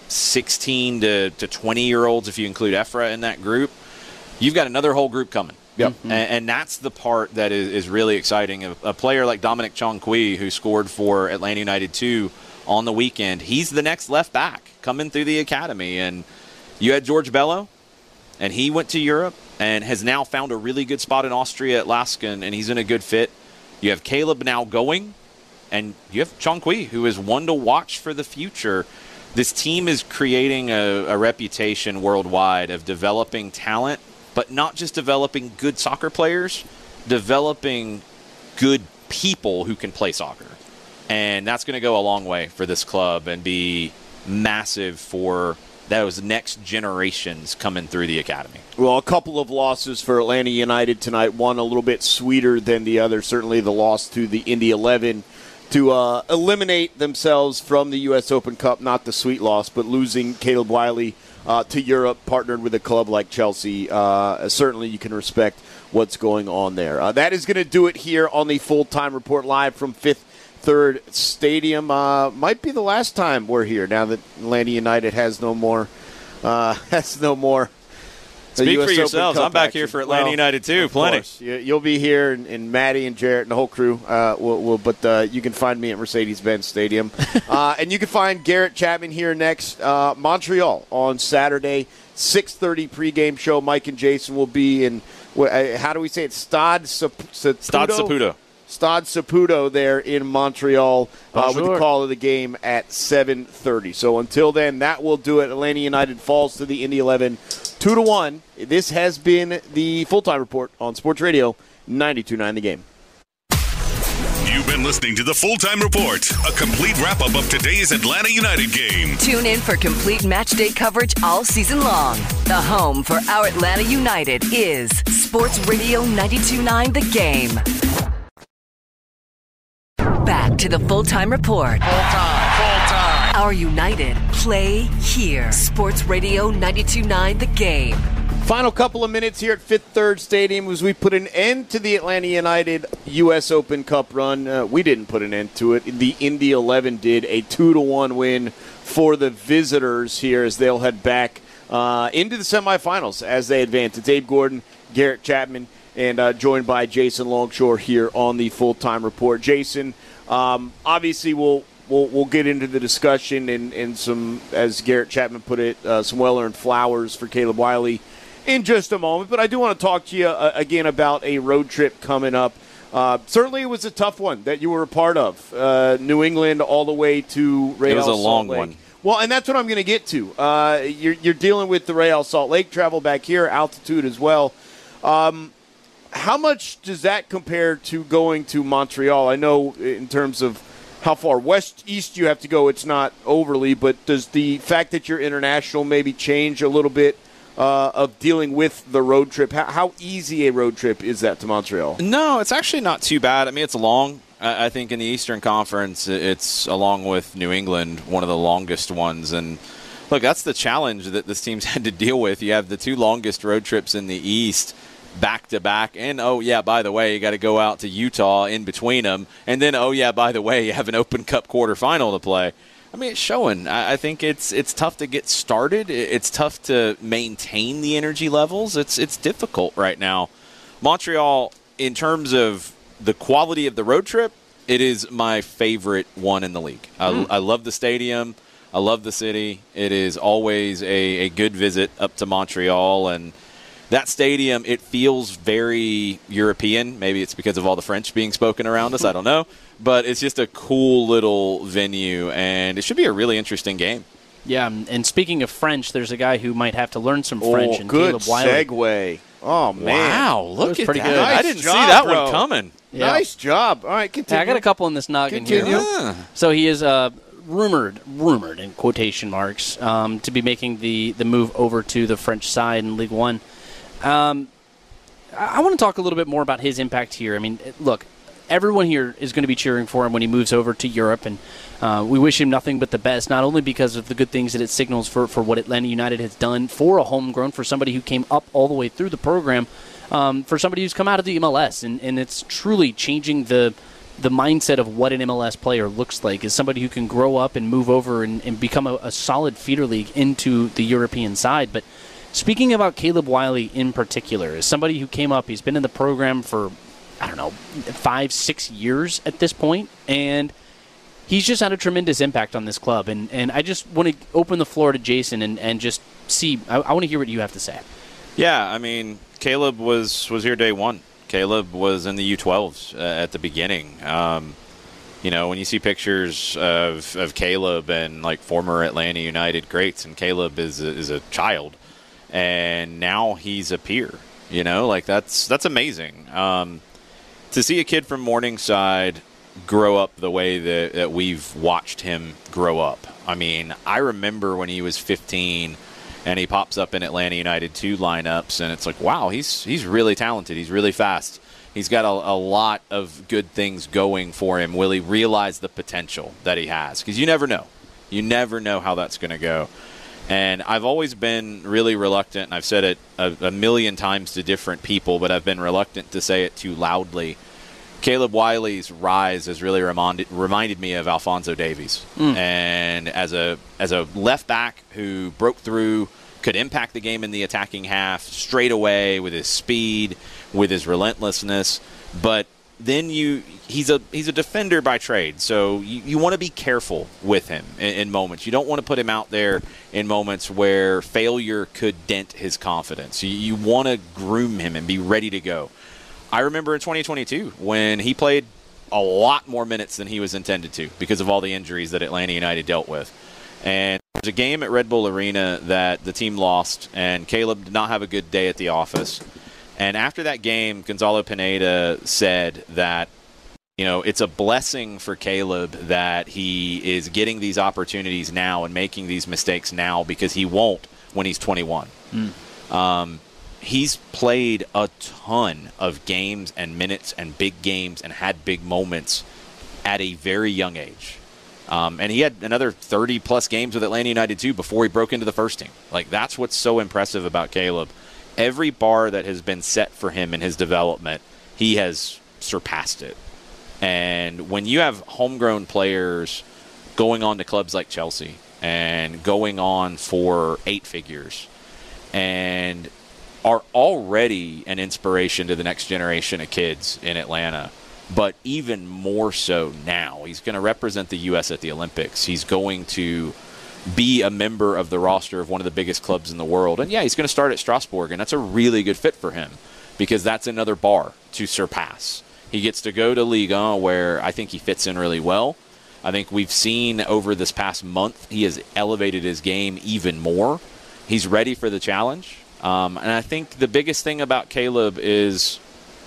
sixteen to twenty-year-olds, if you include Ephra in that group. You've got another whole group coming.
Yep.
Mm-hmm. And, and that's the part that is, is really exciting. A, a player like Dominic Chongqui, who scored for Atlanta United two on the weekend, he's the next left back coming through the academy. And you had George Bello, and he went to Europe and has now found a really good spot in Austria at Lasken, and he's in a good fit. You have Caleb now going, and you have Chongqui, who is one to watch for the future. This team is creating a, a reputation worldwide of developing talent, but not just developing good soccer players, developing good people who can play soccer. And that's going to go a long way for this club and be massive for those next generations coming through the academy.
Well, a couple of losses for Atlanta United tonight. One a little bit sweeter than the other. Certainly the loss to the Indy eleven to uh, eliminate themselves from the U S Open Cup. Not the sweet loss, but losing Caleb Wiley Uh, to Europe, partnered with a club like Chelsea. Uh, certainly you can respect what's going on there. Uh, that is going to do it here on the Full-Time Report live from Fifth Third Stadium. Uh, might be the last time we're here now that Atlanta United has no more uh, has no more
Speak for yourselves. I'm back action. Here for Atlanta well, United too. Plenty.
You, you'll be here, and, and Maddie and Jarrett and the whole crew. Uh, will, will, but uh, you can find me at Mercedes-Benz Stadium, uh, and you can find Garrett Chapman here next. Uh, Montreal on Saturday, six thirty pregame show. Mike and Jason will be in. Uh, how do we say it? Stade Saputo.
Stade Saputo.
Stade Saputo there in Montreal uh, with the call of the game at seven thirty. So until then, that will do it. Atlanta United falls to the Indy eleven. Two to one. This has been the Full-Time Report on Sports Radio ninety-two point nine The Game.
You've been listening to the Full-Time Report, a complete wrap-up of today's Atlanta United game.
Tune in for complete match day coverage all season long. The home for our Atlanta United is Sports Radio ninety-two point nine The Game. Back to the Full-Time Report.
Full-time, full-time.
Our United play here. Sports Radio ninety-two point nine The Game.
Final couple of minutes here at Fifth Third Stadium as we put an end to the Atlanta United U S Open Cup run. Uh, we didn't put an end to it. The Indy eleven did. A two to one win for the visitors here as they'll head back uh, into the semifinals as they advance. It's Abe Gordon, Garrett Chapman, and uh, joined by Jason Longshore here on the Full-Time Report. Jason, um, obviously we'll We'll, we'll get into the discussion and, and some, as Garrett Chapman put it, uh, some well-earned flowers for Caleb Wiley in just a moment. But I do want to talk to you uh, again about a road trip coming up. Uh, certainly it was a tough one that you were a part of. Uh, New England all the way to Real
It was a
Salt
long
Lake.
one.
Well, and that's what I'm going to get to. Uh, you're, you're dealing with the Real Salt Lake travel back here, altitude as well. Um, how much does that compare to going to Montreal? I know in terms of how far west east you have to go, it's not overly, but does the fact that you're international maybe change a little bit uh, of dealing with the road trip? How, how easy a road trip is that to Montreal?
No, it's actually not too bad. I mean, it's long. I think in the Eastern Conference, it's, along with New England, one of the longest ones. And look, that's the challenge that this team's had to deal with. You have the two longest road trips in the East back to back, and oh yeah, by the way, you got to go out to Utah in between them, and then oh yeah, by the way, you have an Open Cup quarterfinal to play. I mean, it's showing. I think it's it's tough to get started. It's tough to maintain the energy levels. It's it's difficult right now. Montreal, in terms of the quality of the road trip, it is my favorite one in the league. Mm. I, I love the stadium. I love the city. It is always a, a good visit up to Montreal, and that stadium, it feels very European. Maybe it's because of all the French being spoken around us. I don't know. But it's just a cool little venue, and it should be a really interesting game.
Yeah, and speaking of French, there's a guy who might have to learn some French.
Oh,
and
good
Caleb Wiley.
segue. Oh, man.
Wow, look at
pretty
that.
good.
I
Nice
didn't
job,
see that
bro.
one coming.
Yeah.
Nice job. All right, continue.
Yeah, I got a couple in this noggin
Continue.
here.
Yeah.
So he is uh, rumored, rumored in quotation marks, um, to be making the, the move over to the French side in Ligue one. Um, I, I want to talk a little bit more about his impact here. I mean, it, look, everyone here is going to be cheering for him when he moves over to Europe, and uh, we wish him nothing but the best, not only because of the good things that it signals for, for what Atlanta United has done for a homegrown, for somebody who came up all the way through the program, um, for somebody who's come out of the M L S, and, and it's truly changing the the mindset of what an M L S player looks like, is somebody who can grow up and move over and, and become a, a solid feeder league into the European side. But speaking about Caleb Wiley in particular, as somebody who came up, he's been in the program for, I don't know, five, six years at this point, and he's just had a tremendous impact on this club. And, and I just want to open the floor to Jason and, and just see, I, I want to hear what you have to say.
Yeah, I mean, Caleb was, was here day one. Caleb was in the U twelves uh, at the beginning. Um, you know, when you see pictures of, of Caleb and, like, former Atlanta United greats, and Caleb is a, is a child, and now he's a peer, you know, like, that's that's amazing. Um, to see a kid from Morningside grow up the way that, that we've watched him grow up. I mean, I remember when he was fifteen and he pops up in Atlanta United two lineups, and it's like, wow, he's he's really talented. He's really fast. He's got a, a lot of good things going for him. Will he realize the potential that he has? Because you never know. You never know how that's going to go. And I've always been really reluctant, and I've said it a, a million times to different people, but I've been reluctant to say it too loudly. Caleb Wiley's rise has really reminded, reminded me of Alphonso Davies. Mm. And as a as a left back who broke through, could impact the game in the attacking half straight away with his speed, with his relentlessness. But then you he's a he's a defender by trade, so you, you want to be careful with him in, in moments. You don't want to put him out there in moments where failure could dent his confidence. You, you want to groom him and be ready to go. I remember in twenty twenty-two when he played a lot more minutes than he was intended to because of all the injuries that Atlanta United dealt with. And there's a game at Red Bull Arena that the team lost, and Caleb did not have a good day at the office. And after that game, Gonzalo Pineda said that, you know, it's a blessing for Caleb that he is getting these opportunities now and making these mistakes now, because he won't when he's twenty-one. Mm. Um, he's played a ton of games and minutes and big games and had big moments at a very young age. Um, and he had another thirty-plus games with Atlanta United, too, before he broke into the first team. Like, that's what's so impressive about Caleb. Every bar that has been set for him in his development, he has surpassed it. And when you have homegrown players going on to clubs like Chelsea and going on for eight figures and are already an inspiration to the next generation of kids in Atlanta, but even more so now. He's going to represent the U S at the Olympics. He's going to be a member of the roster of one of the biggest clubs in the world. And, yeah, he's going to start at Strasbourg, and that's a really good fit for him because that's another bar to surpass. He gets to go to Ligue one, where I think he fits in really well. I think we've seen over this past month he has elevated his game even more. He's ready for the challenge. Um, and I think the biggest thing about Caleb is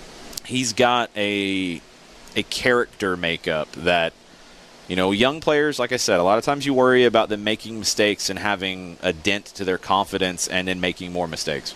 he's got a a character makeup that, you know, young players, like I said, a lot of times you worry about them making mistakes and having a dent to their confidence and then making more mistakes.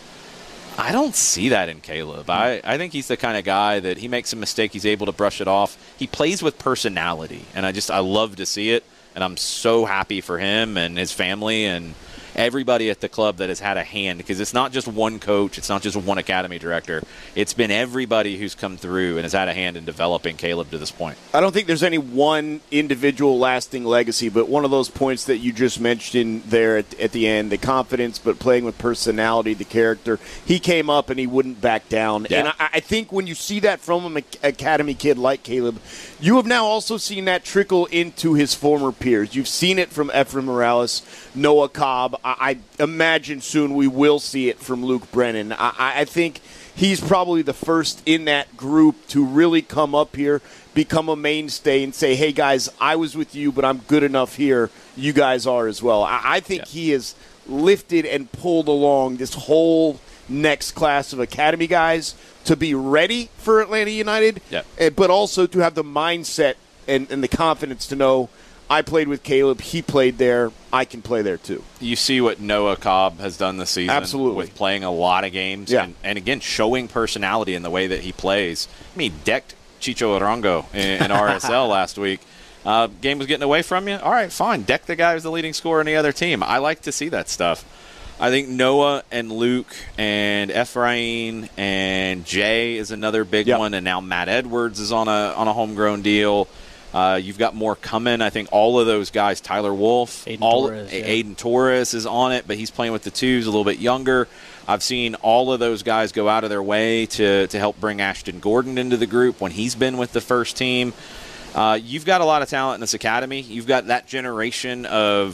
I don't see that in Caleb. I, I think he's the kind of guy that he makes a mistake, he's able to brush it off. He plays with personality, and I just I love to see it, and I'm so happy for him and his family and everybody at the club that has had a hand, because it's not just one coach, it's not just one academy director. It's been everybody who's come through and has had a hand in developing Caleb to this point.
I don't think there's any one individual lasting legacy, but one of those points that you just mentioned there at, at the end, the confidence, but playing with personality, the character. He came up and he wouldn't back down. Yeah. And I, I think when you see that from an academy kid like Caleb, you have now also seen that trickle into his former peers. You've seen it from Efrain Morales, Noah Cobb. I imagine soon we will see it from Luke Brennan. I, I think he's probably the first in that group to really come up here, become a mainstay, and say, hey, guys, I was with you, but I'm good enough here. You guys are as well. I, I think yeah. he has lifted and pulled along this whole next class of academy guys to be ready for Atlanta United, yeah. but also to have the mindset and, and the confidence to know, I played with Caleb. He played there. I can play there, too.
You see what Noah Cobb has done this season.
Absolutely.
With playing a lot of games.
Yeah.
And, and, again, showing personality in the way that he plays. I mean, he decked Chicho Arango in, in R S L last week. Uh, game was getting away from you. All right, fine. Deck the guy who's the leading scorer on the other team. I like to see that stuff. I think Noah and Luke and Efrain and Jay is another big yep. one, and now Matt Edwards is on a on a homegrown deal. Uh, you've got more coming. I think all of those guys, Tyler Wolf,
Aiden
all
Torres, yeah.
Aiden Torres is on it, but he's playing with the twos, a little bit younger. I've seen all of those guys go out of their way to to help bring Ashton Gordon into the group when he's been with the first team. Uh, you've got a lot of talent in this academy. You've got that generation of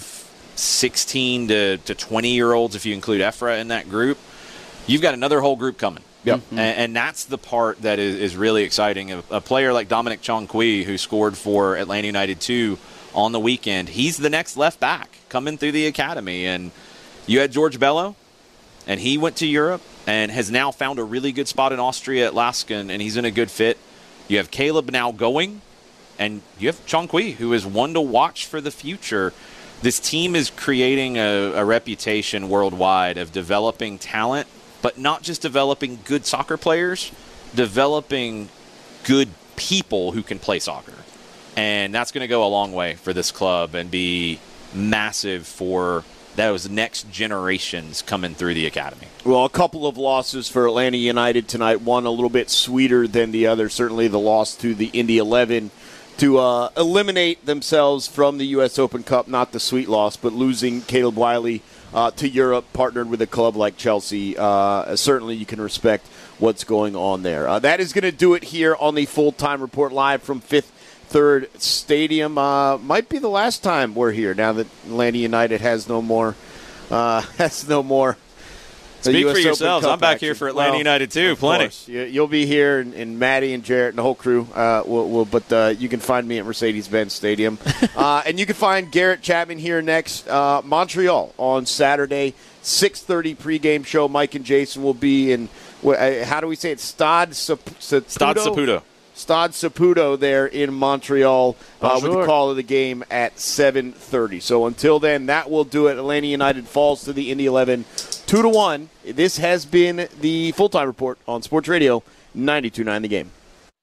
sixteen to twenty-year-olds, if you include Efra in that group. You've got another whole group coming.
Yep.
Mm-hmm. And, and that's the part that is, is really exciting. A, a player like Dominic Chongqui, who scored for Atlanta United two on the weekend, he's the next left back coming through the academy. And you had George Bello, and he went to Europe and has now found a really good spot in Austria at Lasken, and he's in a good fit. You have Caleb now going, and you have Chongqui, who is one to watch for the future. This team is creating a, a reputation worldwide of developing talent, but not just developing good soccer players, developing good people who can play soccer. And that's going to go a long way for this club and be massive for those next generations coming through the academy.
Well, a couple of losses for Atlanta United tonight, one a little bit sweeter than the other. Certainly the loss to the Indy eleven to uh, eliminate themselves from the U S Open Cup, not the sweet loss, but losing Caleb Wiley uh, to Europe, partnered with a club like Chelsea. Uh, certainly you can respect what's going on there. Uh, that is going to do it here on the Full-Time Report live from Fifth Third Stadium. Uh, might be the last time we're here now that Atlanta United has no more uh, has no more.
Speak for yourselves. I'm back here for Atlanta well, United too. Plenty.
You'll be here, and, and Maddie and Jarrett and the whole crew. Uh, will, will, but uh, you can find me at Mercedes-Benz Stadium, uh, and you can find Garrett Chapman here next. Uh, Montreal on Saturday, six thirty pregame show. Mike and Jason will be in. How do we say it? Stade Saputo.
Stade Saputo.
Stade Saputo there in Montreal uh, with the call of the game at seven thirty. So until then, that will do it. Atlanta United falls to the Indy eleven, two to one. This has been the Full-Time Report on Sports Radio ninety-two point nine The Game.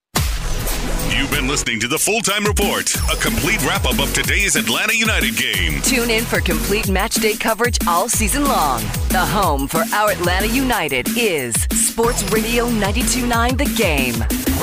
You've been listening to the Full-Time Report, a complete wrap-up of today's Atlanta United game.
Tune in for complete match day coverage all season long. The home for our Atlanta United is Sports Radio ninety-two point nine The Game.